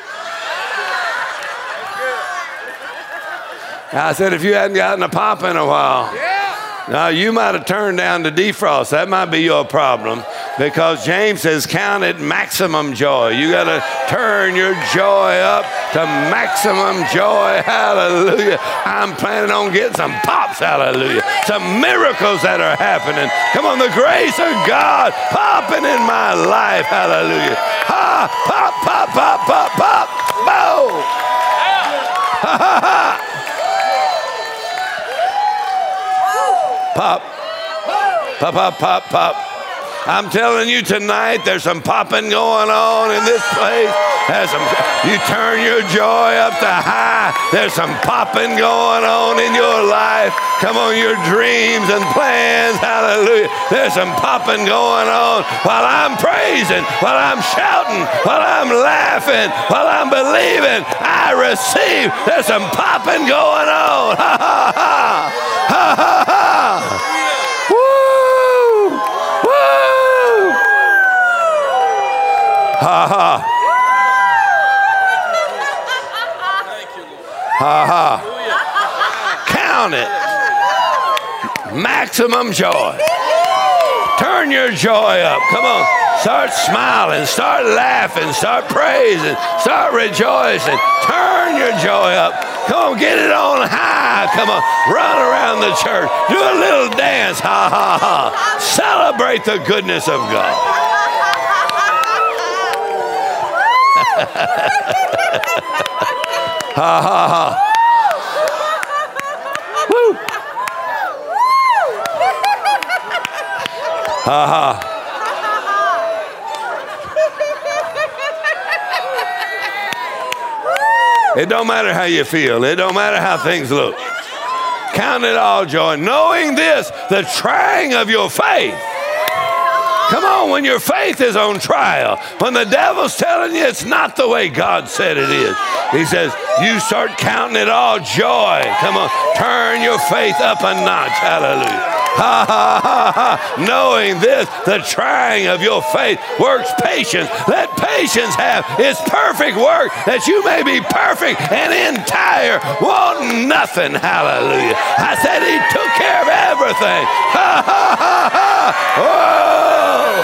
I said, if you hadn't gotten a pop in a while, now you might have turned down to defrost. That might be your problem, because James says, count it maximum joy. You got to turn your joy up to maximum joy. Hallelujah. I'm planning on getting some pops. Hallelujah. Some miracles that are happening. Come on, the grace of God popping in my life. Hallelujah. Ha, pop, pop, pop, pop, pop. Boom. Ha, ha, ha. Pop, pop, pop, pop, pop. I'm telling you tonight, there's some popping going on in this place. There's some, you turn your joy up to high. There's some popping going on in your life. Come on, your dreams and plans. Hallelujah. There's some popping going on while I'm praising, while I'm shouting, while I'm laughing, while I'm believing. I receive. There's some popping going on. Ha, ha, ha. Ha, ha, ha. Woo! Woo! Ha, ha. Ha, ha. Count it. Maximum joy. Turn your joy up. Come on. Start smiling. Start laughing. Start praising. Start rejoicing. Turn your joy up. Come on, get it on high. Come on, run around the church. Do a little dance. Ha, ha, ha. Celebrate the goodness of God. Ha, ha, ha. Woo. Ha, ha. It don't matter how you feel. It don't matter how things look. Count it all joy, knowing this, the trying of your faith. Come on, when your faith is on trial, when the devil's telling you it's not the way God said it is, he says, you start counting it all joy. Come on, turn your faith up a notch. Hallelujah. Ha, ha, ha, ha. Knowing this, the trying of your faith works patience. Let patience have its perfect work, that you may be perfect and entire, wanting nothing. Hallelujah. I said he took care of everything. Ha, ha, ha, ha. Whoa.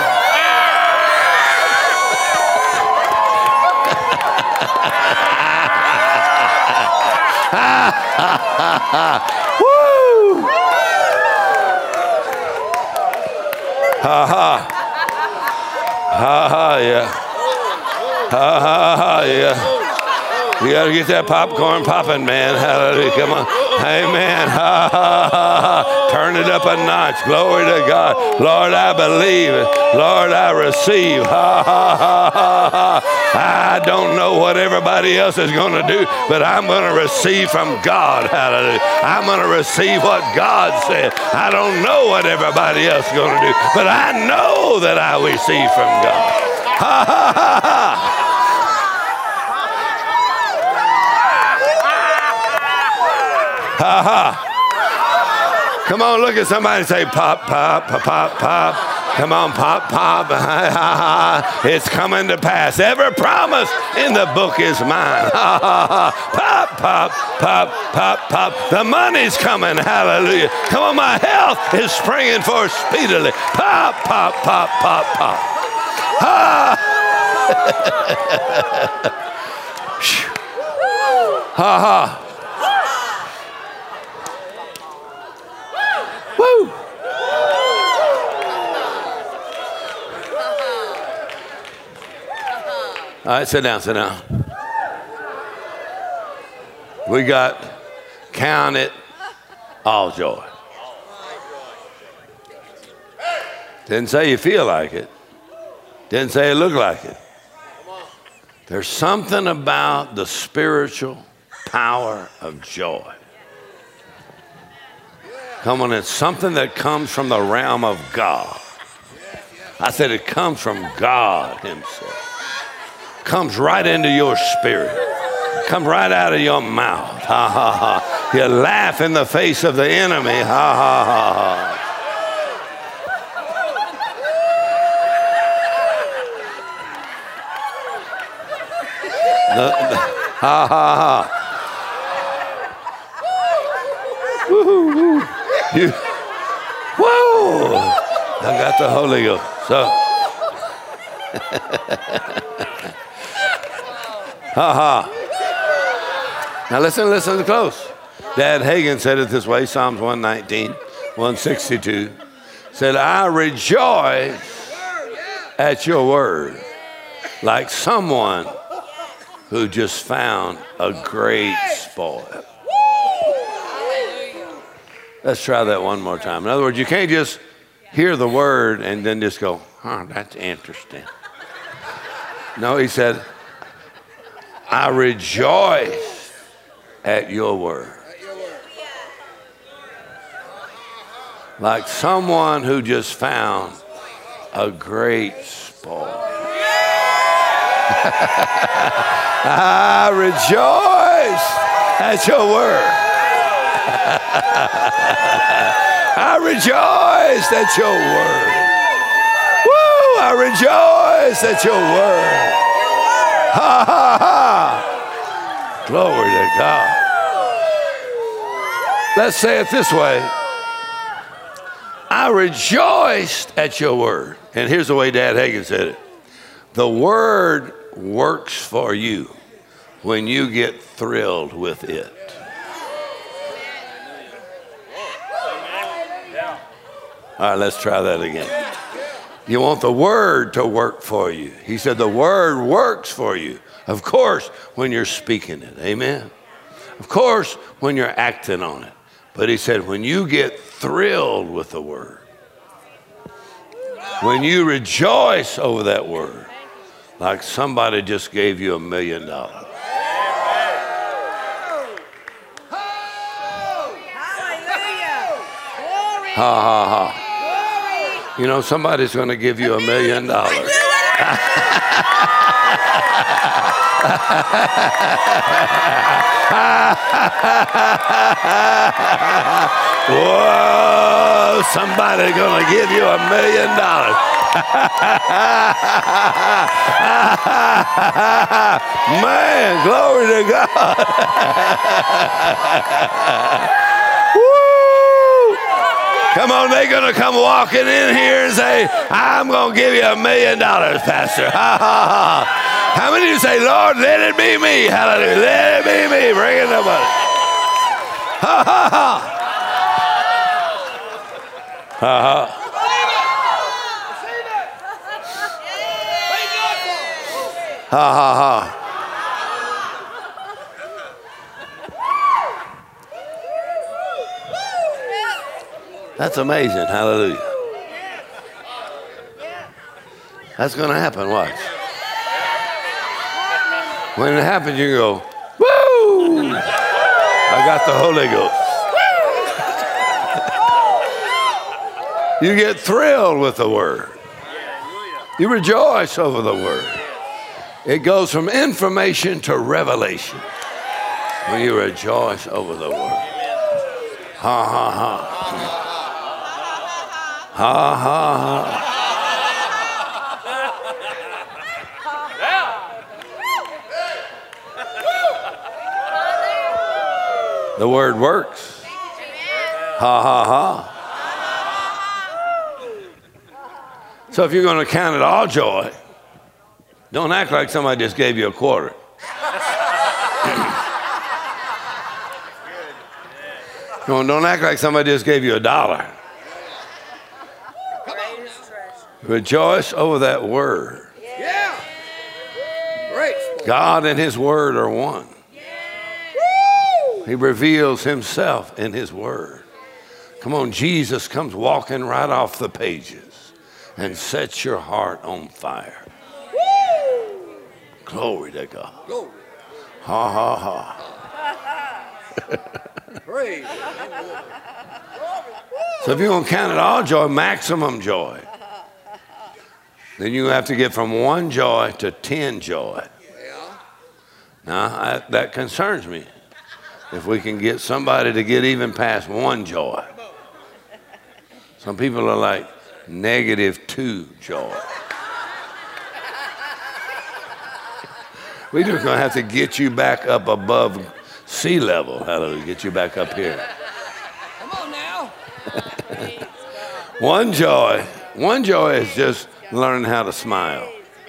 Ha, ha, ha, ha. Woo. Ha ha. Ha ha, yeah. Ha ha ha, yeah. You got to get that popcorn popping, man. Hallelujah. Come on. Amen. Ha ha ha ha. Turn it up a notch. Glory to God. Lord, I believe it. Lord, I receive. Ha ha ha ha ha. I don't know what everybody else is going to do, but I'm going to receive from God. Hallelujah. I'm going to receive what God said. I don't know what everybody else is going to do, but I know that I receive from God. Ha ha ha ha. Ha ha. Come on, look at somebody and say, pop, pop, pop, pop, pop. Come on, pop, pop. Ha, ha, ha. It's coming to pass. Every promise in the book is mine. Ha, ha, ha. Pop, pop, pop, pop, pop. The money's coming. Hallelujah. Come on, my health is springing forth speedily. Pop, pop, pop, pop, pop. Ha. Ha, ha. Woo! All right, sit down, sit down. We got count it all joy. Didn't say you feel like it. Didn't say it look like it. There's something about the spiritual power of joy. Come on, it's something that comes from the realm of God. I said it comes from God himself. Comes right into your spirit. Comes right out of your mouth. Ha, ha, ha. You laugh in the face of the enemy. Ha, ha, ha, ha. The, the, ha, ha, ha. Woo, you, whoa, I got the Holy Ghost. So, ha ha. Now listen, listen close. Dad Hagin said it this way, Psalms one nineteen, one sixty-two. Said, I rejoice at your word like someone who just found a great spoil. Let's try that one more time. In other words, you can't just hear the word and then just go, huh, that's interesting. No, he said, I rejoice at your word. Like someone who just found a great spoil. I rejoice at your word. I rejoice at your word. Woo! I rejoice at your word. Ha ha ha! Glory to God. Let's say it this way. I rejoiced at your word. And here's the way Dad Hagin said it. The word works for you when you get thrilled with it. All right, let's try that again. You want the word to work for you. He said the word works for you. Of course, when you're speaking it. Amen. Of course, when you're acting on it. But he said when you get thrilled with the word, when you rejoice over that word, like somebody just gave you a million dollars. Ha ha ha. You know, somebody's going to give you a million dollars. Whoa, somebody's going to give you a million dollars. Man, glory to God. Come on, they're going to come walking in here and say, I'm going to give you a million dollars, Pastor. Ha, ha, ha. How many of you say, Lord, let it be me? Hallelujah. Let it be me. Bring it to money. Ha, ha, ha. Ha, ha. Ha, ha, ha. That's amazing. Hallelujah. That's going to happen. Watch. When it happens, you go, woo! I got the Holy Ghost. You get thrilled with the word. You rejoice over the word. It goes from information to revelation when you rejoice over the word. Ha, ha, ha. Ha, ha, ha. The word works. Ha, ha, ha. So if you're going to count it all joy, don't act like somebody just gave you a quarter. Don't, don't act like somebody just gave you a dollar. Rejoice over that word. Yeah. Great. God and his word are one. He reveals himself in his word. Come on, Jesus comes walking right off the pages and sets your heart on fire. Glory to God. Ha, ha, ha. Praise. So if you're going to count it all joy, maximum joy, then you have to get from one joy to ten joy. Now, I, that concerns me. If we can get somebody to get even past one joy. Some people are like negative two joy. We're just going to have to get you back up above sea level. Hallelujah. Get you back up here. Come on now. One joy. One joy is just learning how to smile.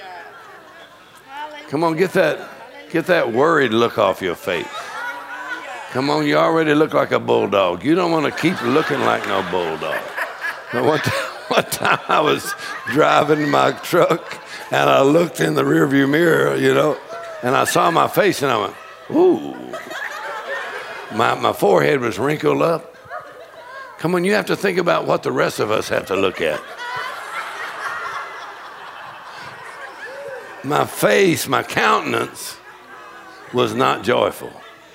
Come on, get that, get that worried look off your face. Come on, you already look like a bulldog. You don't want to keep looking like no bulldog. But one, t- one time I was driving my truck and I looked in the rearview mirror, you know, and I saw my face and I went, ooh. My, my forehead was wrinkled up. Come on, you have to think about what the rest of us have to look at. My face, my countenance was not joyful.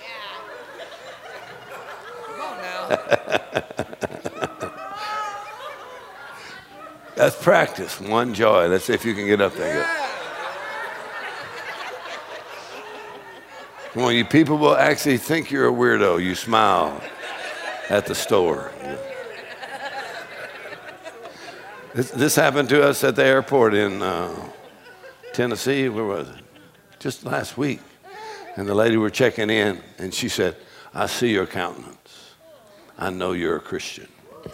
That's practice. One joy. Let's see if you can get up there. Go. Come on, you people will actually think you're a weirdo. You smile at the store. This, this happened to us at the airport in uh, Tennessee. Where was it? Just last week. And the lady were checking in, and she said, I see your countenance. I know you're a Christian.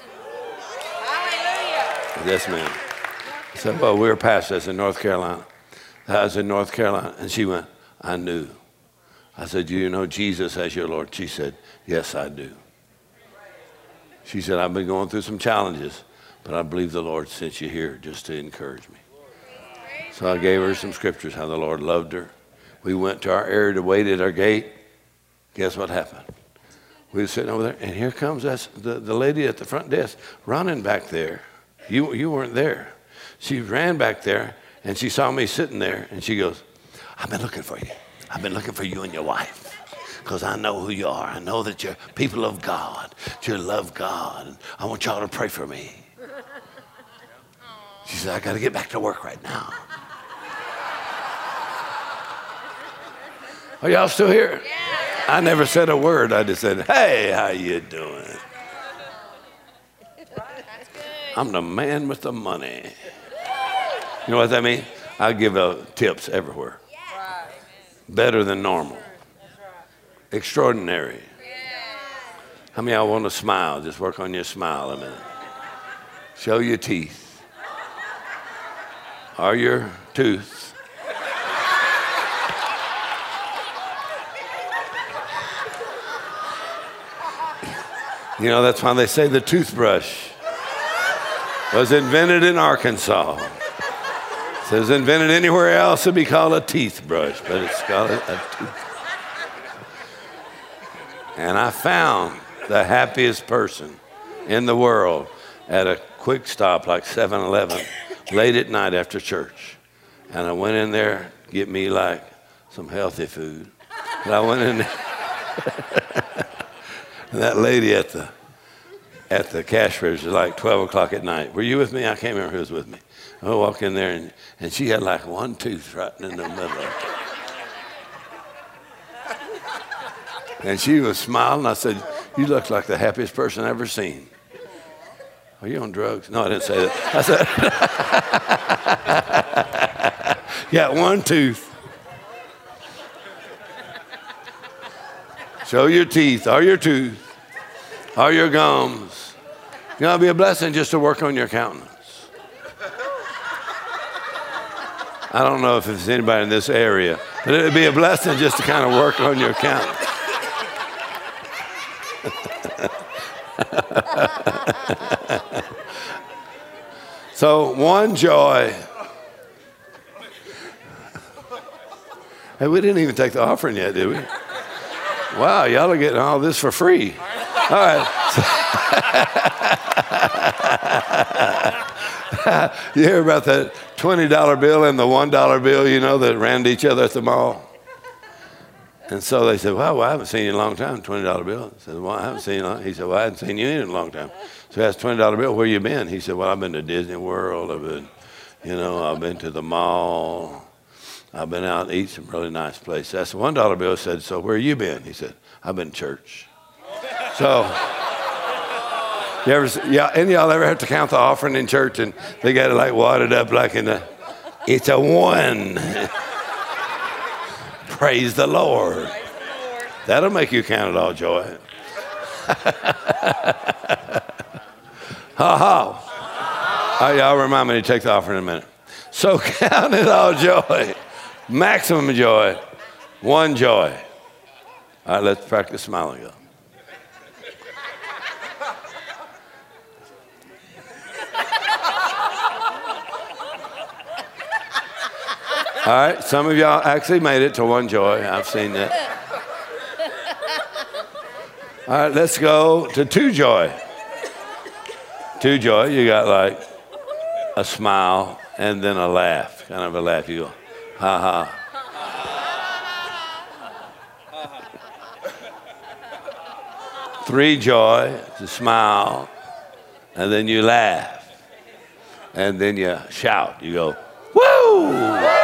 Hallelujah. Yes, ma'am. I said, well, we were pastors in North Carolina. I was in North Carolina. And she went, I knew. I said, do you know Jesus as your Lord? She said, yes, I do. She said, I've been going through some challenges, but I believe the Lord sent you here just to encourage me. So I gave her some scriptures, how the Lord loved her. We went to our area to wait at our gate. Guess what happened? We were sitting over there, and here comes us, the, the lady at the front desk running back there. You, you weren't there. She ran back there, and she saw me sitting there, and she goes, I've been looking for you. I've been looking for you and your wife because I know who you are. I know that you're people of God. You love God. And I want y'all to pray for me. She said, I got to get back to work right now. Are y'all still here? Yeah. I never said a word. I just said, hey, how you doing? That's good. I'm the man with the money. You know what that means? I give out tips everywhere. Right. Better than normal. Extraordinary. How many of y'all want to smile? Just work on your smile a minute. Show your teeth. Or your tooth. You know, that's why they say the toothbrush was invented in Arkansas. If it was invented anywhere else, it'd be called a teeth brush, but it's called a, a tooth. And I found the happiest person in the world at a quick stop like seven eleven late at night after church. And I went in there to get me like some healthy food. And I went in there. And that lady at the at the cash register, like twelve o'clock at night. Were you with me? I can't remember who was with me. I walked in there, and, and she had like one tooth right in the middle of it. And she was smiling. I said, you look like the happiest person I've ever seen. Are you on drugs? No, I didn't say that. I said, got one tooth. Show your teeth, or your tooth, or your gums. You know, it'd be a blessing just to work on your countenance. I don't know if there's anybody in this area, but it'd be a blessing just to kind of work on your countenance. So, one joy. Hey, we didn't even take the offering yet, did we? Wow, y'all are getting all this for free. All right. You hear about that twenty dollar bill and the one dollar bill, you know, that ran to each other at the mall? And so they said, well, well, I haven't seen you in a long time, twenty dollar bill. I said, well, I haven't seen you in a long. He said, well, I haven't seen you in a long time. So I asked, twenty dollar bill, where you been? He said, well, I've been to Disney World. I've been, you know, I've been to the mall. I've been out and eat some really nice places. That's the one dollar bill. Said, so where you been? He said, I've been to church. So, you ever, yeah, any of y'all ever have to count the offering in church and they got it like wadded up like in a, it's a one. Praise the Lord. That'll make you count it all joy. Ha ha. All right, y'all remind me to take the offering in a minute. So count it all joy. Maximum joy. One joy. All right, let's practice smiling again. All right, some of y'all actually made it to one joy. I've seen that. All right, let's go to two joy. Two joy, you got like a smile and then a laugh, kind of a laugh. You go, ha ha. Three joy, it's a smile, and then you laugh, and then you shout. You go, woo!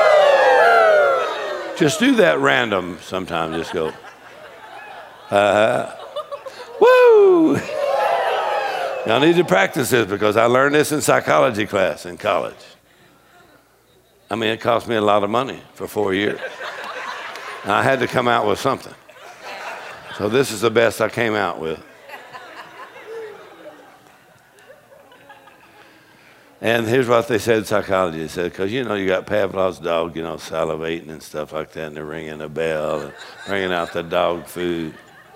Just do that random sometimes. Just go, uh-huh. Woo! Y'all need to practice this because I learned this in psychology class in college. I mean, it cost me a lot of money for four years. And I had to come out with something. So this is the best I came out with. And here's what they said in psychology. They said, because, you know, you got Pavlov's dog, you know, salivating and stuff like that, and they're ringing a bell and bringing out the dog food.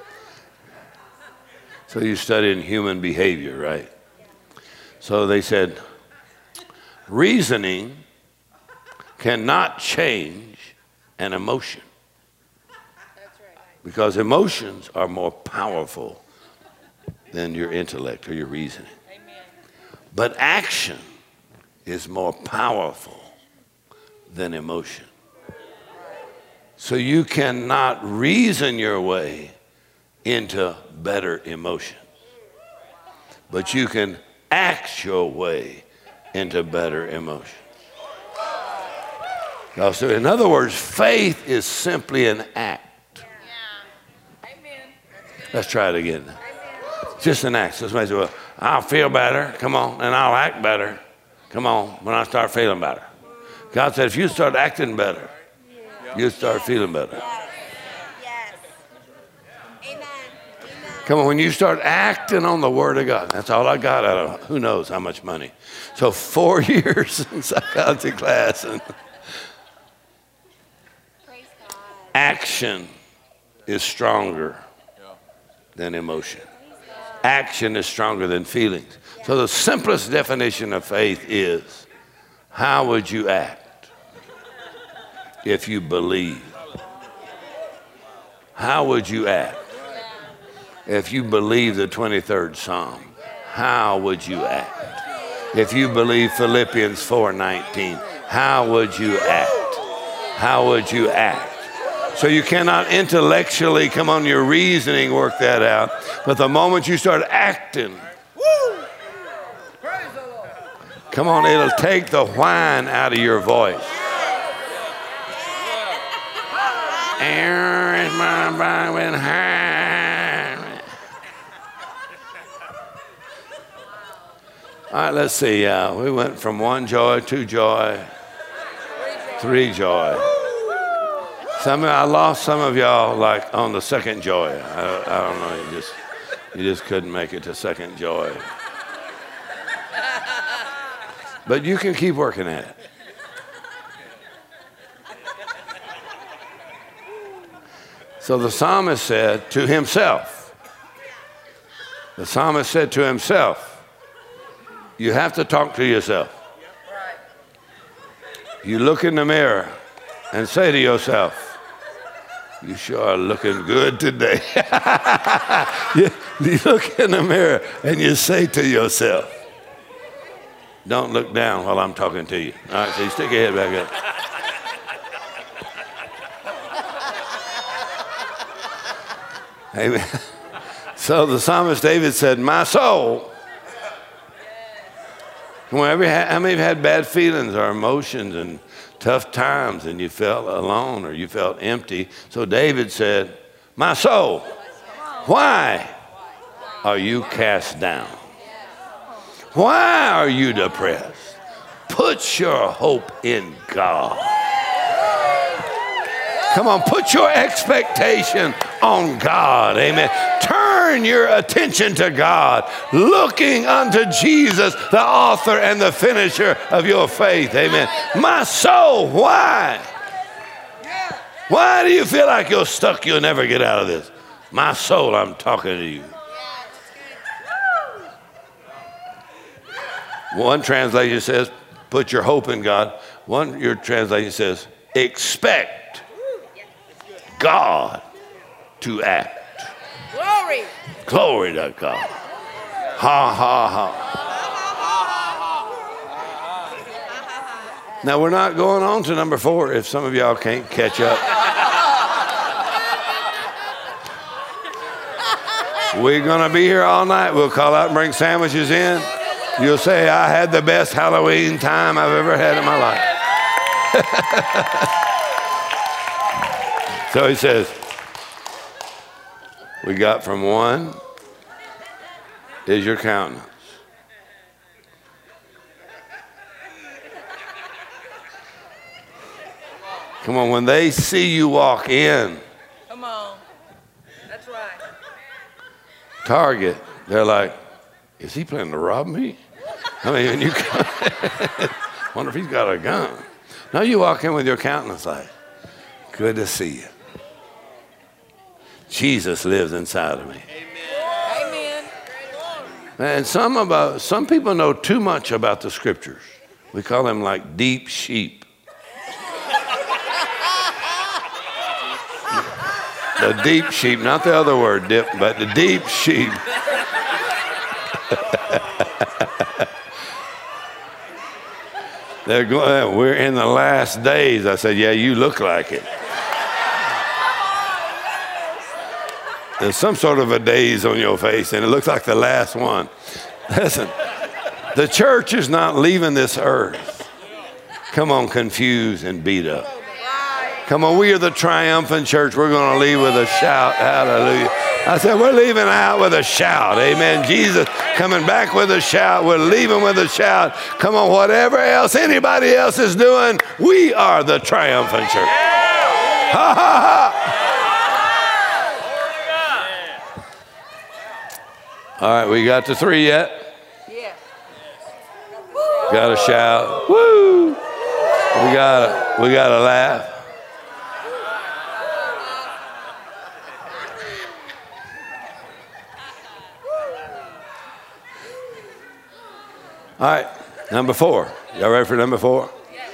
So you're studying human behavior, right? So they said, reasoning cannot change an emotion. That's right. Because emotions are more powerful than your intellect or your reasoning. Amen. But action is more powerful than emotion. So you cannot reason your way into better emotion. But you can act your way into better emotion. Now, so in other words, faith is simply an act. Yeah. Amen. Let's try it again. Just an act. So somebody say, well, I'll feel better, come on, and I'll act better, come on, when I start feeling better. God said, if you start acting better, you'll start feeling better. Yes. Amen. Come on, when you start acting on the Word of God, that's all I got out of who knows how much money. So four years in psychology class, and Praise God. action is stronger than emotion. Action is stronger than feelings. So the simplest definition of faith is, how would you act if you believe? How would you act if you believe the twenty-third Psalm? How would you act? If you believe Philippians four nineteen, how would you act? How would you act? So you cannot intellectually, come on, your reasoning, work that out. But the moment you start acting, come on, it'll take the whine out of your voice. Air is my body with high. All right, let's see. Uh, we went from one joy, two joy, three joy. Some I lost some of y'all like on the second joy. I, I don't know. You just you just couldn't make it to second joy. But you can keep working at it. So the psalmist said to himself, the psalmist said to himself, you have to talk to yourself. You look in the mirror and say to yourself, you sure are looking good today. you, you look in the mirror and you say to yourself, don't look down while I'm talking to you. All right, so you stick your head back up. Amen. So the psalmist David said, my soul. Whenever, how many have had bad feelings or emotions and tough times and you felt alone or you felt empty? So David said, my soul, why are you cast down? Why are you depressed? Put your hope in God. Come on, put your expectation on God. Amen. Turn your attention to God, looking unto Jesus, the author and the finisher of your faith. Amen. My soul, why? Why do you feel like you're stuck? You'll never get out of this. My soul, I'm talking to you. One translation says, put your hope in God. One, your translation says, expect God to act. Glory. Glory to God. Ha, ha, ha. Now, we're not going on to number four if some of y'all can't catch up. We're going to be here all night. We'll call out and bring sandwiches in. You'll say, I had the best Halloween time I've ever had in my life. So he says, we got from one is your countenance. Come on, when they see you walk in, Come on. That's right. Target, they're like, is he planning to rob me? I mean, you wonder if he's got a gun. No, you walk in with your countenance like, good to see you. Jesus lives inside of me. Amen. And some about some people know too much about the scriptures. We call them like deep sheep. The deep sheep, not the other word, dip, but the deep sheep. They're going, we're in the last days. I said, yeah, you look like it. There's some sort of a daze on your face, and it looks like the last one. Listen, the church is not leaving this earth. Come on, confused and beat up. Come on, we are the triumphant church. We're going to leave with a shout. Hallelujah. I said, we're leaving out with a shout. Amen. Jesus coming back with a shout. We're leaving with a shout. Come on, whatever else anybody else is doing, we are the triumphant church. Ha, ha, ha. All right, we got to three yet? Yeah. Got a shout. Woo! We got we got to laugh. All right, number four. Y'all ready for number four? Yes.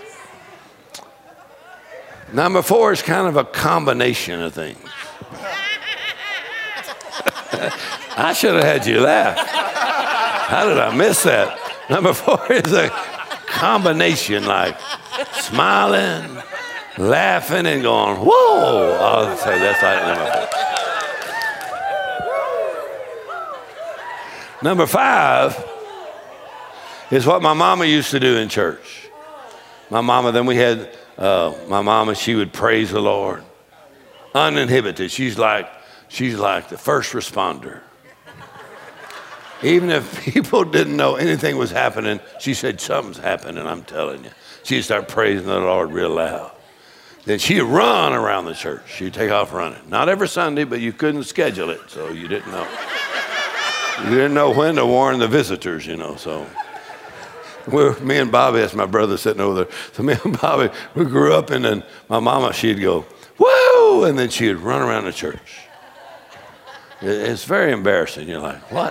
Number four is kind of a combination of things. I should have had you laugh. How did I miss that? Number four is a combination, like smiling, laughing, and going, whoa. I'll say that's like number four. Number five is what my mama used to do in church. My mama, then we had uh, my mama, she would praise the Lord. Uninhibited. She's like, she's like the first responder. Even if people didn't know anything was happening, she said, something's happening, I'm telling you. She'd start praising the Lord real loud. Then she'd run around the church. She'd take off running. Not every Sunday, but you couldn't schedule it, so you didn't know. You didn't know when to warn the visitors, you know, so. We're, me and Bobby, that's my brother sitting over there. So me and Bobby, we grew up, and then my mama, she'd go, woo, and then she'd run around the church. It, it's very embarrassing. You're like, what?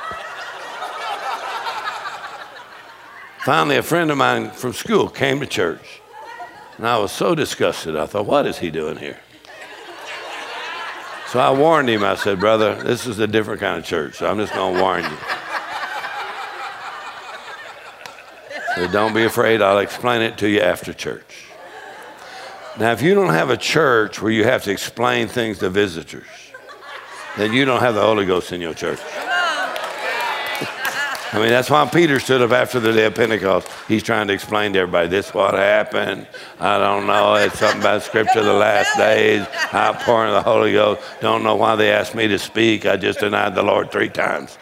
Finally, a friend of mine from school came to church, and I was so disgusted. I thought, what is he doing here? So I warned him. I said, brother, this is a different kind of church, so I'm just going to warn you. So don't be afraid. I'll explain it to you after church. Now, if you don't have a church where you have to explain things to visitors, then you don't have the Holy Ghost in your church. I mean, that's why Peter stood up after the day of Pentecost. He's trying to explain to everybody, this is what happened. I don't know. It's something about Scripture, the last days, outpouring of the Holy Ghost. Don't know why they asked me to speak. I just denied the Lord three times.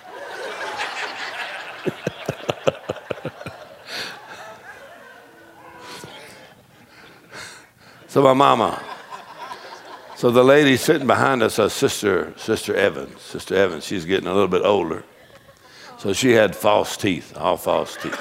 So my mama. So the lady sitting behind us, uh, Sister, Sister Evans. Sister Evans, she's getting a little bit older. So she had false teeth, all false teeth.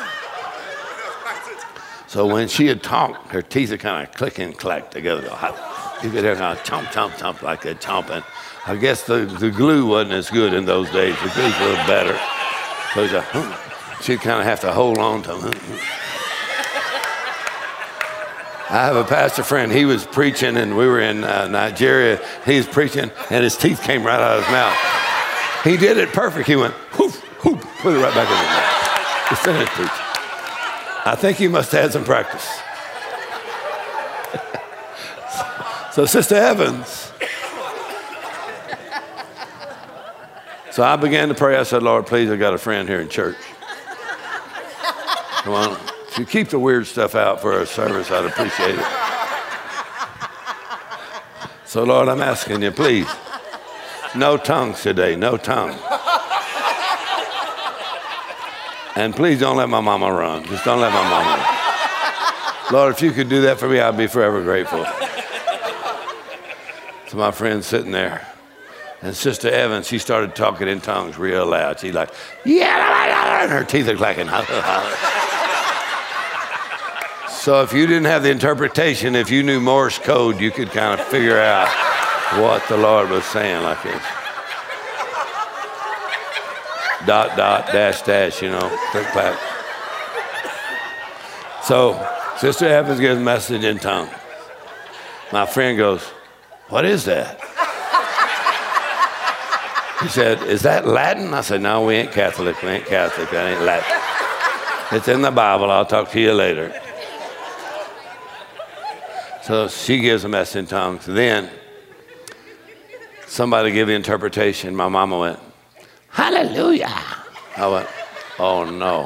So when she had talked, her teeth would kind of click and clack together. You could hear kind of chomp, chomp, chomp like that chomping. I guess the, the glue wasn't as good in those days. The glue's a little better. So she'd, huh, she'd kind of have to hold on to them. I have a pastor friend. He was preaching, and we were in uh, Nigeria. He was preaching, and his teeth came right out of his mouth. He did it perfect. He went, whoof, whoof, put it right back in his mouth. He finished preaching. I think he must have had some practice. So, Sister Evans. So I began to pray. I said, Lord, please, I got a friend here in church. Come on. If you keep the weird stuff out for our service, I'd appreciate it. So, Lord, I'm asking you, please, no tongues today, no tongue. And please don't let my mama run. Just don't let my mama run. Lord, if you could do that for me, I'd be forever grateful. So my friend's sitting there. And Sister Evans, she started talking in tongues real loud. She's like, yeah, and her teeth are clacking. So if you didn't have the interpretation, if you knew Morse code, you could kind of figure out what the Lord was saying like this. Dot, dot, dash, dash, you know, click, clack. So Sister Evans gives a message in tongues. My friend goes, what is that? He said, is that Latin? I said, no, we ain't Catholic. We ain't Catholic. That ain't Latin. It's in the Bible. I'll talk to you later. So she gives a message in tongues. Then somebody gave the interpretation. My mama went, hallelujah. I went, oh no.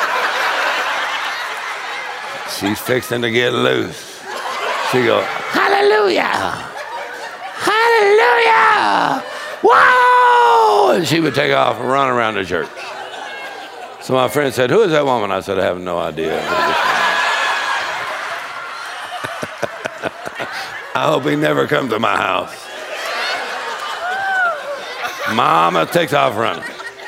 She's fixing to get loose. She goes, hallelujah. Hallelujah. Whoa! And she would take off and run around the church. So my friend said, who is that woman? I said, I have no idea. I hope he never comes to my house. Mama takes off running.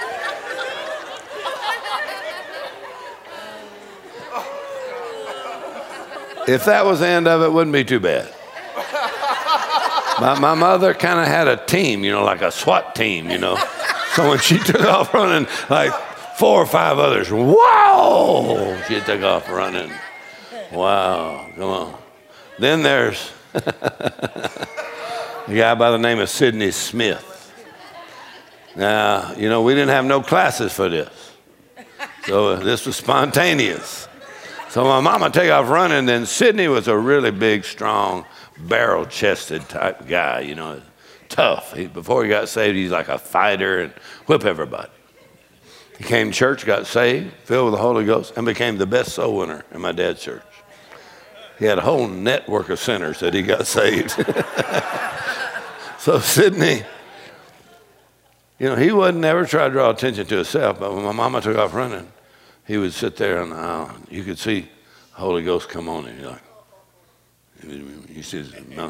If that was the end of it, it wouldn't be too bad. My, my mother kind of had a team, you know, like a SWAT team, you know. So when she took off running, like four or five others, whoa, she took off running. Wow, come on. Then there's a guy by the name of Sidney Smith. Now, you know, we didn't have no classes for this. So this was spontaneous. So my mama take off running, then Sidney was a really big, strong, barrel-chested type guy, you know, tough. He, before he got saved, he's like a fighter and whip everybody. He came to church, got saved, filled with the Holy Ghost, and became the best soul winner in my dad's church. He had a whole network of sinners that he got saved. So Sidney, you know, he wouldn't never try to draw attention to himself, but when my mama took off running, he would sit there in the aisle. You could see the Holy Ghost come on him. He's like, he says,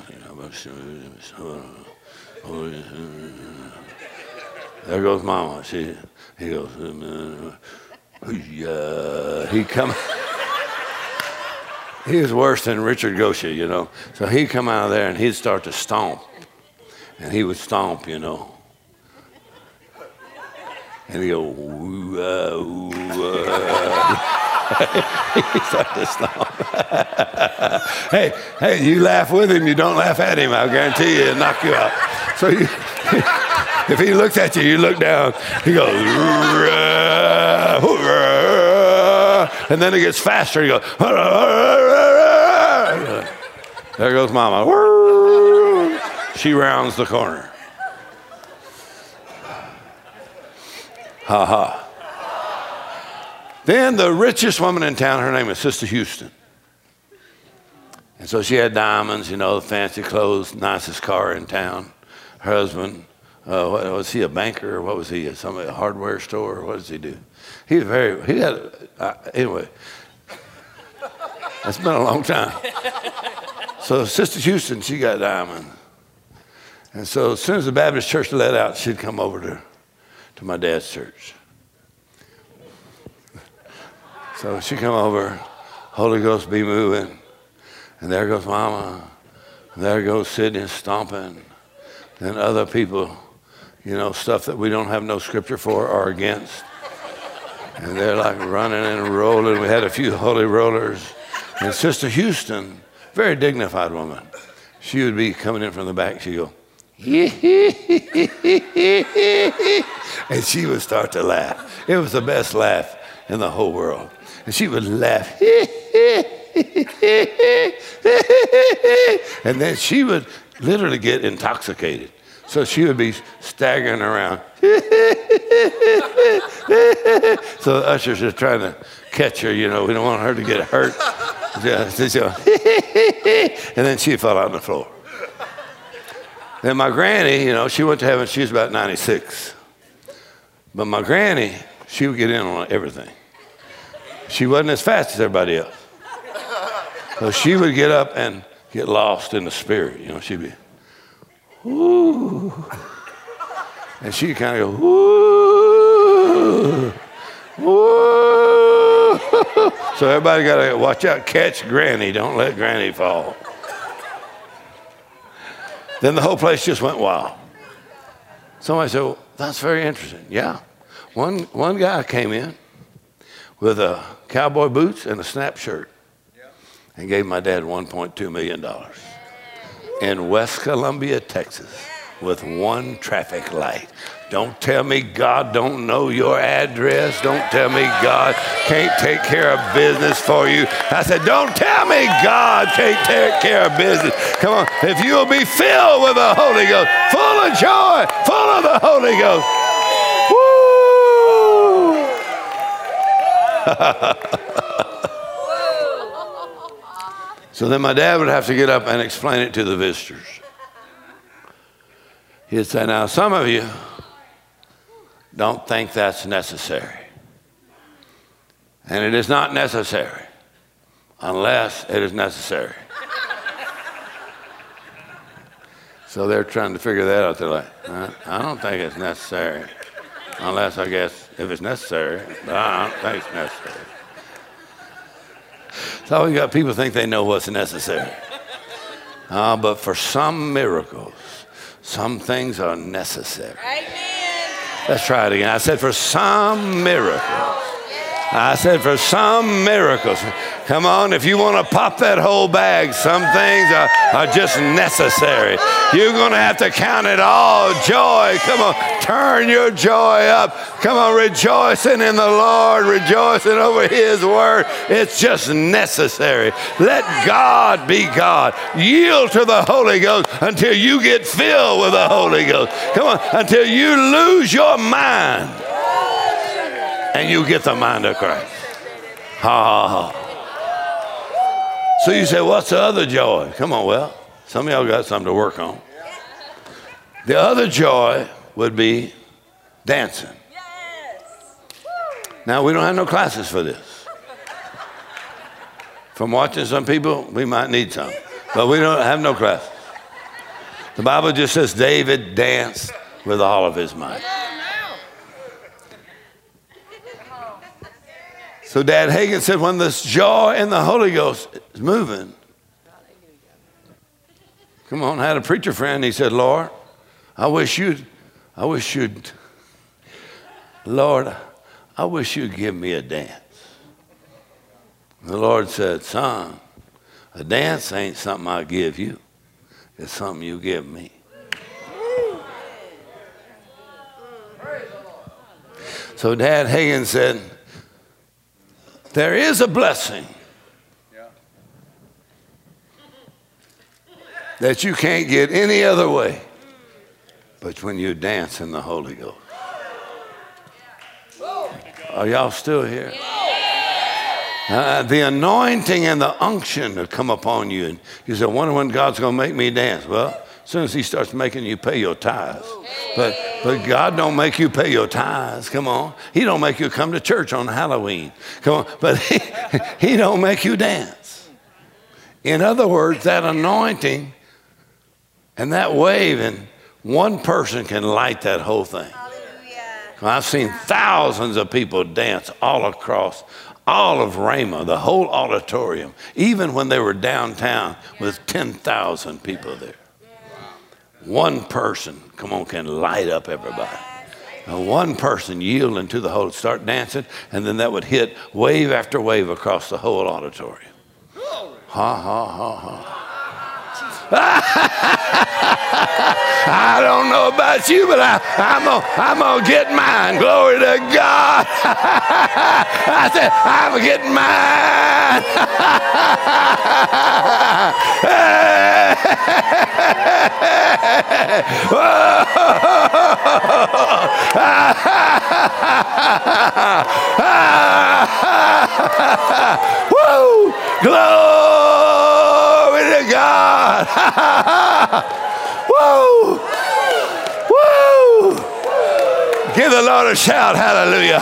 there goes Mama. She, he goes, yeah. He come. He was worse than Richard Gosha, you know. So he'd come out of there and he'd start to stomp, and he would stomp, you know. And he'd go, ooh, uh, ooh, uh. He started to stomp. hey, hey, you laugh with him, you don't laugh at him. I'll guarantee you, he'll knock you out. So you, if he looks at you, you look down. He goes, and then it gets faster. He goes, there goes Mama. She rounds the corner. Ha ha. Then the richest woman in town, her name was Sister Houston. And so she had diamonds, you know, fancy clothes, nicest car in town. Her husband, uh, what, was he a banker or what was he? Some a hardware store or what does he do? He was very, he had, uh, anyway, that's been a long time. So Sister Houston, she got diamonds. And so as soon as the Baptist church let out, she'd come over to, to my dad's church. So she come over, Holy Ghost be moving, and there goes Mama, and there goes Sidney stomping, then other people, you know, stuff that we don't have no scripture for or against. And they're like running and rolling. We had a few holy rollers. And Sister Houston, very dignified woman, she would be coming in from the back, she'd go, and she would start to laugh. It was the best laugh in the whole world. And she would laugh. And then she would literally get intoxicated. So she would be staggering around. So the ushers are trying to catch her, you know, we don't want her to get hurt. And then she'd fall out on the floor. Then my granny, you know, she went to heaven, she was about ninety-six. But my granny, she would get in on everything. She wasn't as fast as everybody else. So she would get up and get lost in the spirit. You know, she'd be, whoo. And she'd kind of go, whoo, whoo. So everybody got to watch out, catch Granny. Don't let Granny fall. Then the whole place just went wild. Somebody said, well, that's very interesting. Yeah. One, one guy came in with a cowboy boots and a snap shirt and gave my dad one point two million dollars in West Columbia, Texas, with one traffic light. Don't tell me God don't know your address. Don't tell me God can't take care of business for you. I said, don't tell me God can't take care of business. Come on, if you'll be filled with the Holy Ghost, full of joy, full of the Holy Ghost. Woo! So then my dad would have to get up and explain it to the visitors. He'd say, now some of you don't think that's necessary. And it is not necessary unless it is necessary. So they're trying to figure that out. They're like, I, I don't think it's necessary unless, I guess, if it's necessary, but I don't think it's necessary. So we got people think they know what's necessary. Uh, but for some miracles, some things are necessary. Amen. Let's try it again. I said for some miracles. I said for some miracles. Come on, if you want to pop that whole bag, some things are, are just necessary. You're going to have to count it all joy. Come on, turn your joy up. Come on, rejoicing in the Lord, rejoicing over His word. It's just necessary. Let God be God. Yield to the Holy Ghost until you get filled with the Holy Ghost. Come on, until you lose your mind and you get the mind of Christ. Ha ha ha. So you say, what's the other joy? Come on, well, some of y'all got something to work on. The other joy would be dancing. Now, we don't have no classes for this. From watching some people, we might need some. But we don't have no classes. The Bible just says David danced with all of his might. So Dad Hagin said, when this joy in the Holy Ghost is moving, come on, I had a preacher friend, he said, Lord, I wish you'd, I wish you'd, Lord, I wish you'd give me a dance. And the Lord said, son, a dance ain't something I give you. It's something you give me. So Dad Hagin said, there is a blessing that you can't get any other way but when you dance in the Holy Ghost. Are y'all still here? Uh, the anointing and the unction will come upon you. And you say, I wonder when God's going to make me dance. Well, as soon as he starts making you pay your tithes. But, but God don't make you pay your tithes. Come on. He don't make you come to church on Halloween. Come on. But he, he don't make you dance. In other words, that anointing and that wave, and one person can light that whole thing. I've seen thousands of people dance all across all of Rhema, the whole auditorium, even when they were downtown with ten thousand people there. One person, come on, can light up everybody. Now, one person yielding to the whole, start dancing, and then that would hit wave after wave across the whole auditorium. Ha, ha, ha, ha. I don't know about you, but I, I'm gonna, I'm gonna get mine. Glory to God. I said, I'm getting mine. Woo! Glory to God. Woo! Woo! Give the Lord a shout, hallelujah.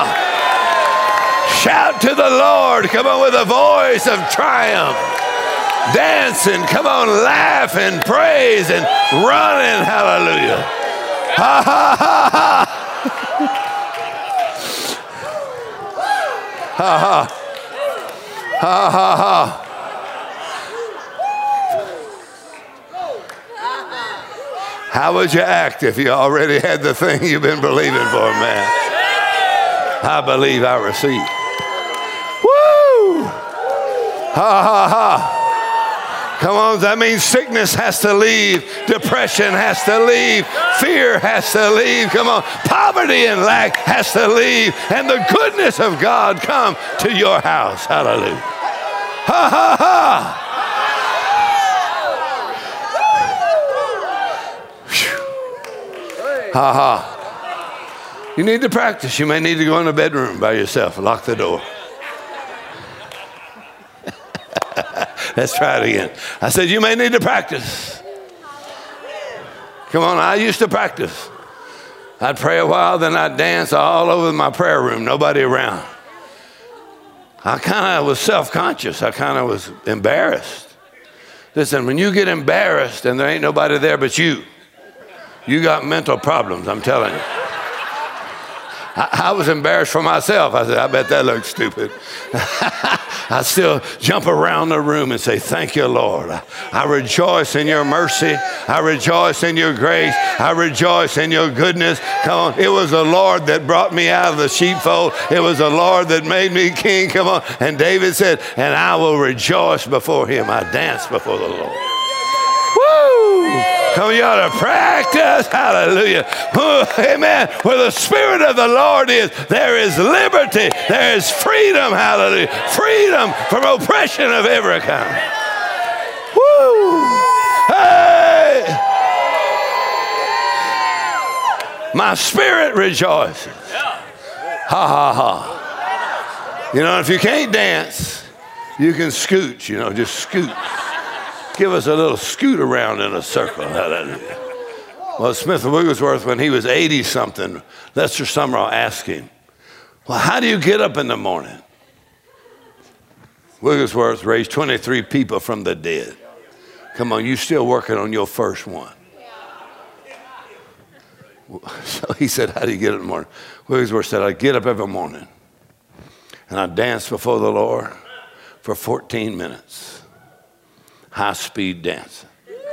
Shout to the Lord. Come on, with a voice of triumph. Dancing, come on, laughing, praise, and running, hallelujah. Ha ha ha ha. Ha ha. Ha ha ha. How would you act if you already had the thing you've been believing for, man? I believe I receive. Woo! Ha ha ha. Come on, that means sickness has to leave, depression has to leave, fear has to leave. Come on, poverty and lack has to leave, and the goodness of God come to your house. Hallelujah. Ha ha ha. Ha ha. You need to practice. You may need to go in the bedroom by yourself and lock the door. Let's try it again. I said, you may need to practice. Come on, I used to practice. I'd pray a while, then I'd dance all over my prayer room, nobody around. I kind of was self-conscious. I kind of was embarrassed. Listen, when you get embarrassed and there ain't nobody there but you, you got mental problems, I'm telling you. I, I was embarrassed for myself. I said, I bet that looks stupid. I still jump around the room and say, thank you, Lord. I, I rejoice in your mercy. I rejoice in your grace. I rejoice in your goodness. Come on. It was the Lord that brought me out of the sheepfold. It was the Lord that made me king. Come on. And David said, and I will rejoice before him. I dance before the Lord. Woo! Come on, you ought to practice. Hallelujah. Amen. Where the Spirit of the Lord is, there is liberty. There is freedom. Hallelujah. Freedom from oppression of every kind. Woo! Hey! My spirit rejoices. Ha ha ha. You know, if you can't dance, you can scoot, you know, just scoot. Give us a little scoot around in a circle. Hallelujah. Well, Smith Wigglesworth, when he was eighty something, Lester Sumrall asked him, well, how do you get up in the morning? Wigglesworth raised twenty-three people from the dead. Come on, you still working on your first one. So he said, how do you get up in the morning? Wigglesworth said, I get up every morning and I dance before the Lord for fourteen minutes. High-speed dancing.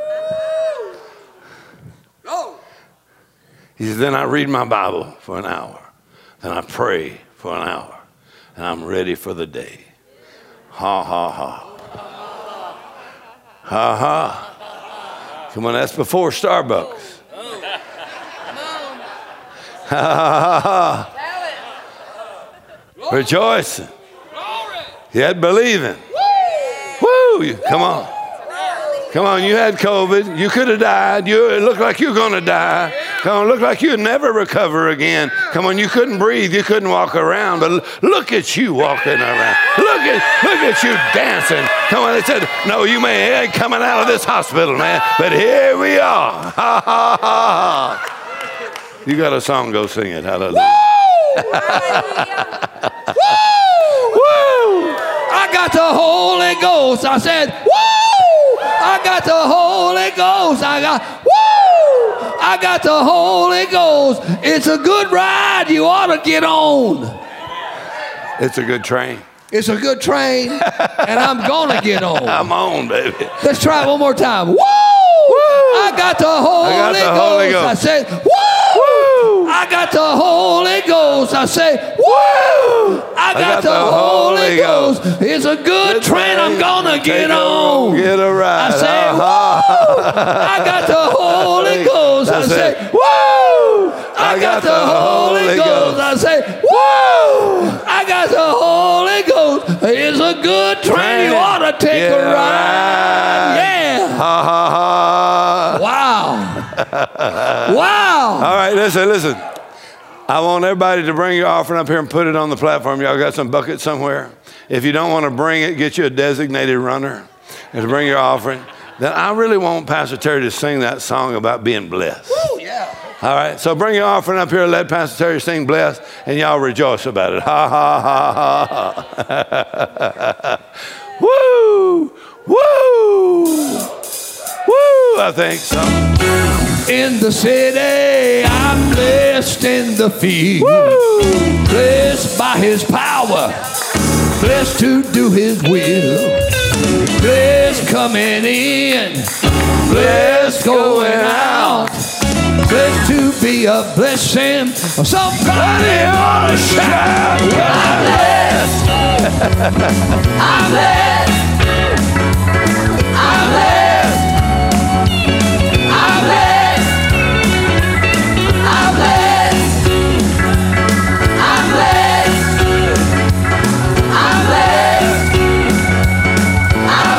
He said, then I read my Bible for an hour. Then I pray for an hour. And I'm ready for the day. Ha, ha, ha. Ha, ha. Come on, that's before Starbucks. Ha, ha, ha, ha. Rejoicing. Yet believing. Woo! Come on. Come on, you had COVID. You could have died. You, it looked like you were going to die. Come on, look like you'd never recover again. Come on, you couldn't breathe, you couldn't walk around, but look at you walking around. Look at look at you dancing. Come on, they said, no, you may ain't coming out of this hospital, man. But here we are. Ha ha ha. You got a song, go sing it. Hallelujah. Woo! Woo! I got the Holy Ghost. I said, woo! I got the Holy Ghost. I got, woo! I got the Holy Ghost. It's a good ride. You ought to get on. It's a good train. It's a good train, and I'm going to get on. I'm on, baby. Let's try it one more time. Woo! Woo! I got the Holy, I got the Ghost. Holy Ghost. I said, woo! Woo! I got the Holy Ghost. I say, woo! I got, I got the, the Holy, Holy Ghost. Ghost. It's a good train. I'm gonna get on. Get a ride. I say, woo! I got the Holy Ghost. I say, woo! I got the Holy Ghost. I say, woo! I got the Holy Ghost. It's a good train. You ought to take a ride. Yeah. Ha ha ha. Wow. Wow. All right, listen, listen. I want everybody to bring your offering up here and put it on the platform. Y'all got some buckets somewhere? If you don't want to bring it, get you a designated runner and to bring your offering. Then I really want Pastor Terry to sing that song about being blessed. Woo, yeah. All right, so bring your offering up here. Let Pastor Terry sing blessed, and y'all rejoice about it. Ha, ha, ha, ha, ha. Woo, woo, woo, I think so. In the city, I'm blessed in the field. Woo. Blessed by his power, blessed to do his will. Blessed coming in, blessed going out. Blessed to be a blessing. Somebody ought to shout. Well, I'm blessed. I'm blessed. I'm blessed. I'm blessed. I'm blessed. I'm blessed. I'm blessed. I'm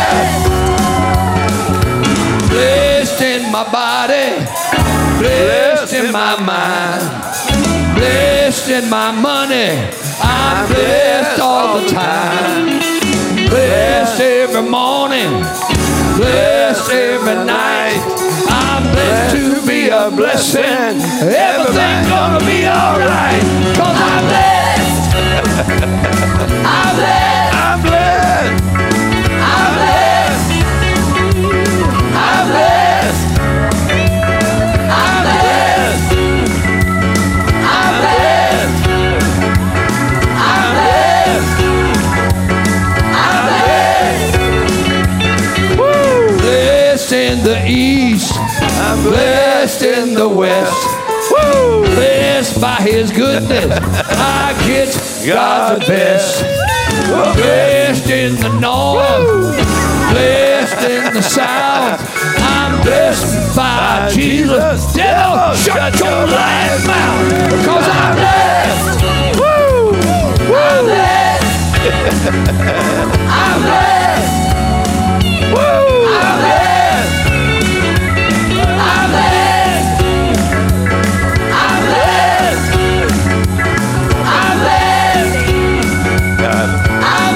blessed. Blessed in my body. Blessed in my mind, blessed in my money, I'm blessed all the time. Blessed every morning, blessed every night. I'm blessed to be a blessing. Everything's gonna be alright, cause I'm blessed. I'm blessed. I'm blessed. I'm blessed. I'm blessed. I'm blessed. I'm blessed. I'm blessed. I'm blessed. Woo. Blessed in the east. I'm blessed in the west. Woo. Blessed by his goodness. I get God's best. Blessed in the north. Blessed in the south. I'm blessed by Jesus. Devil, shut your lying mouth, because I'm blessed. Woo! I'm blessed. I'm blessed. Woo! I'm blessed. I'm blessed. I'm blessed. I'm blessed. I'm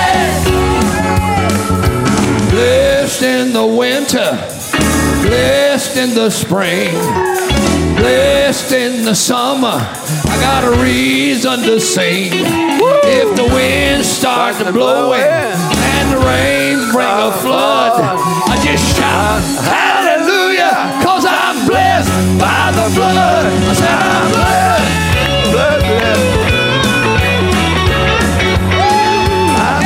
blessed. Blessed in the winter. Blessed in the spring, blessed in the summer. I got a reason to sing. Woo. If the winds start to blow and the rains bring a flood, I just shout hallelujah, cause I'm blessed by the blood. I said I'm blessed. Blood, blessed. I'm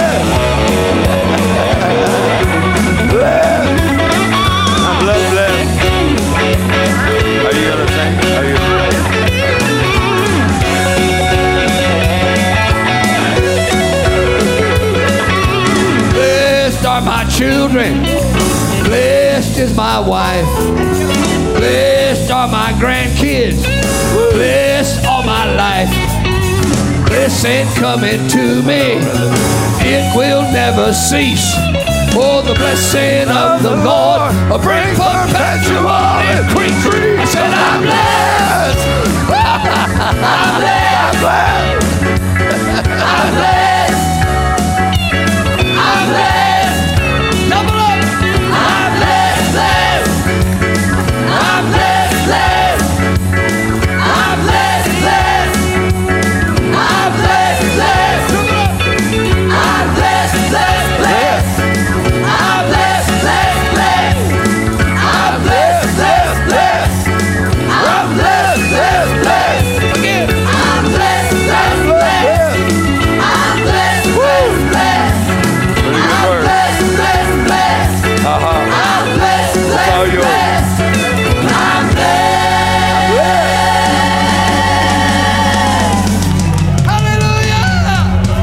blessed. Blessed. I'm blood blessed. Are you gonna sing? Are you? Blessed are my children. Blessed is my wife. Blessed are my grandkids. Blessed all my life. Blessing coming to me. It will never cease. Oh, the blessing of the Lord will bring perpetual increase. I said, I'm blessed. I'm blessed. I'm blessed. I'm blessed. Double up. I'm blessed, blessed. I'm blessed, blessed. I'm blessed, blessed. I'm blessed, blessed. I'm blessed, blessed, blessed. I'm blessed, blessed, blessed. I'm blessed, blessed, blessed. I'm blessed, blessed, blessed. Again. I'm blessed, blessed, blessed. I'm blessed, blessed, blessed. I'm blessed, blessed, blessed. Uh-huh. I'm blessed, blessed, all yours. blessed. I'm blessed. Hallelujah.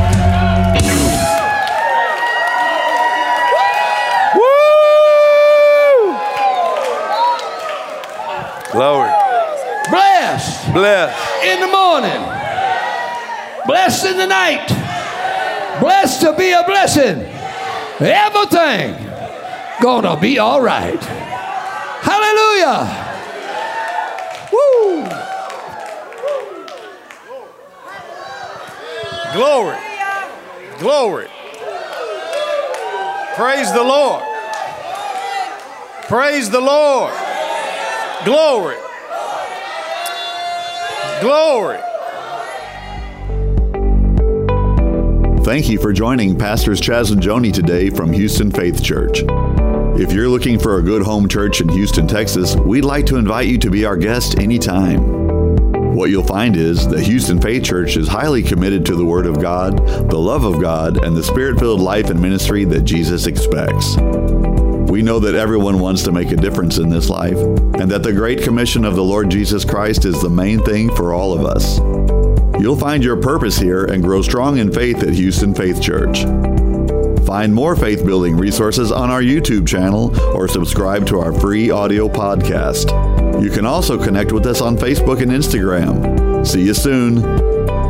Glory. Blessed Bless. in the morning. Blessed in the night. Blessed to be a blessing. Everything gonna be all right. Hallelujah. Woo. Glory. Glory. Praise the Lord. Praise the Lord. Glory. Glory. Thank you for joining Pastors Chaz and Joni today from Houston Faith Church. If you're looking for a good home church in Houston, Texas, we'd like to invite you to be our guest anytime. What you'll find is that Houston Faith Church is highly committed to the Word of God, the love of God, and the Spirit-filled life and ministry that Jesus expects. We know that everyone wants to make a difference in this life, and that the Great Commission of the Lord Jesus Christ is the main thing for all of us. You'll find your purpose here and grow strong in faith at Houston Faith Church. Find more faith-building resources on our YouTube channel or subscribe to our free audio podcast. You can also connect with us on Facebook and Instagram. See you soon.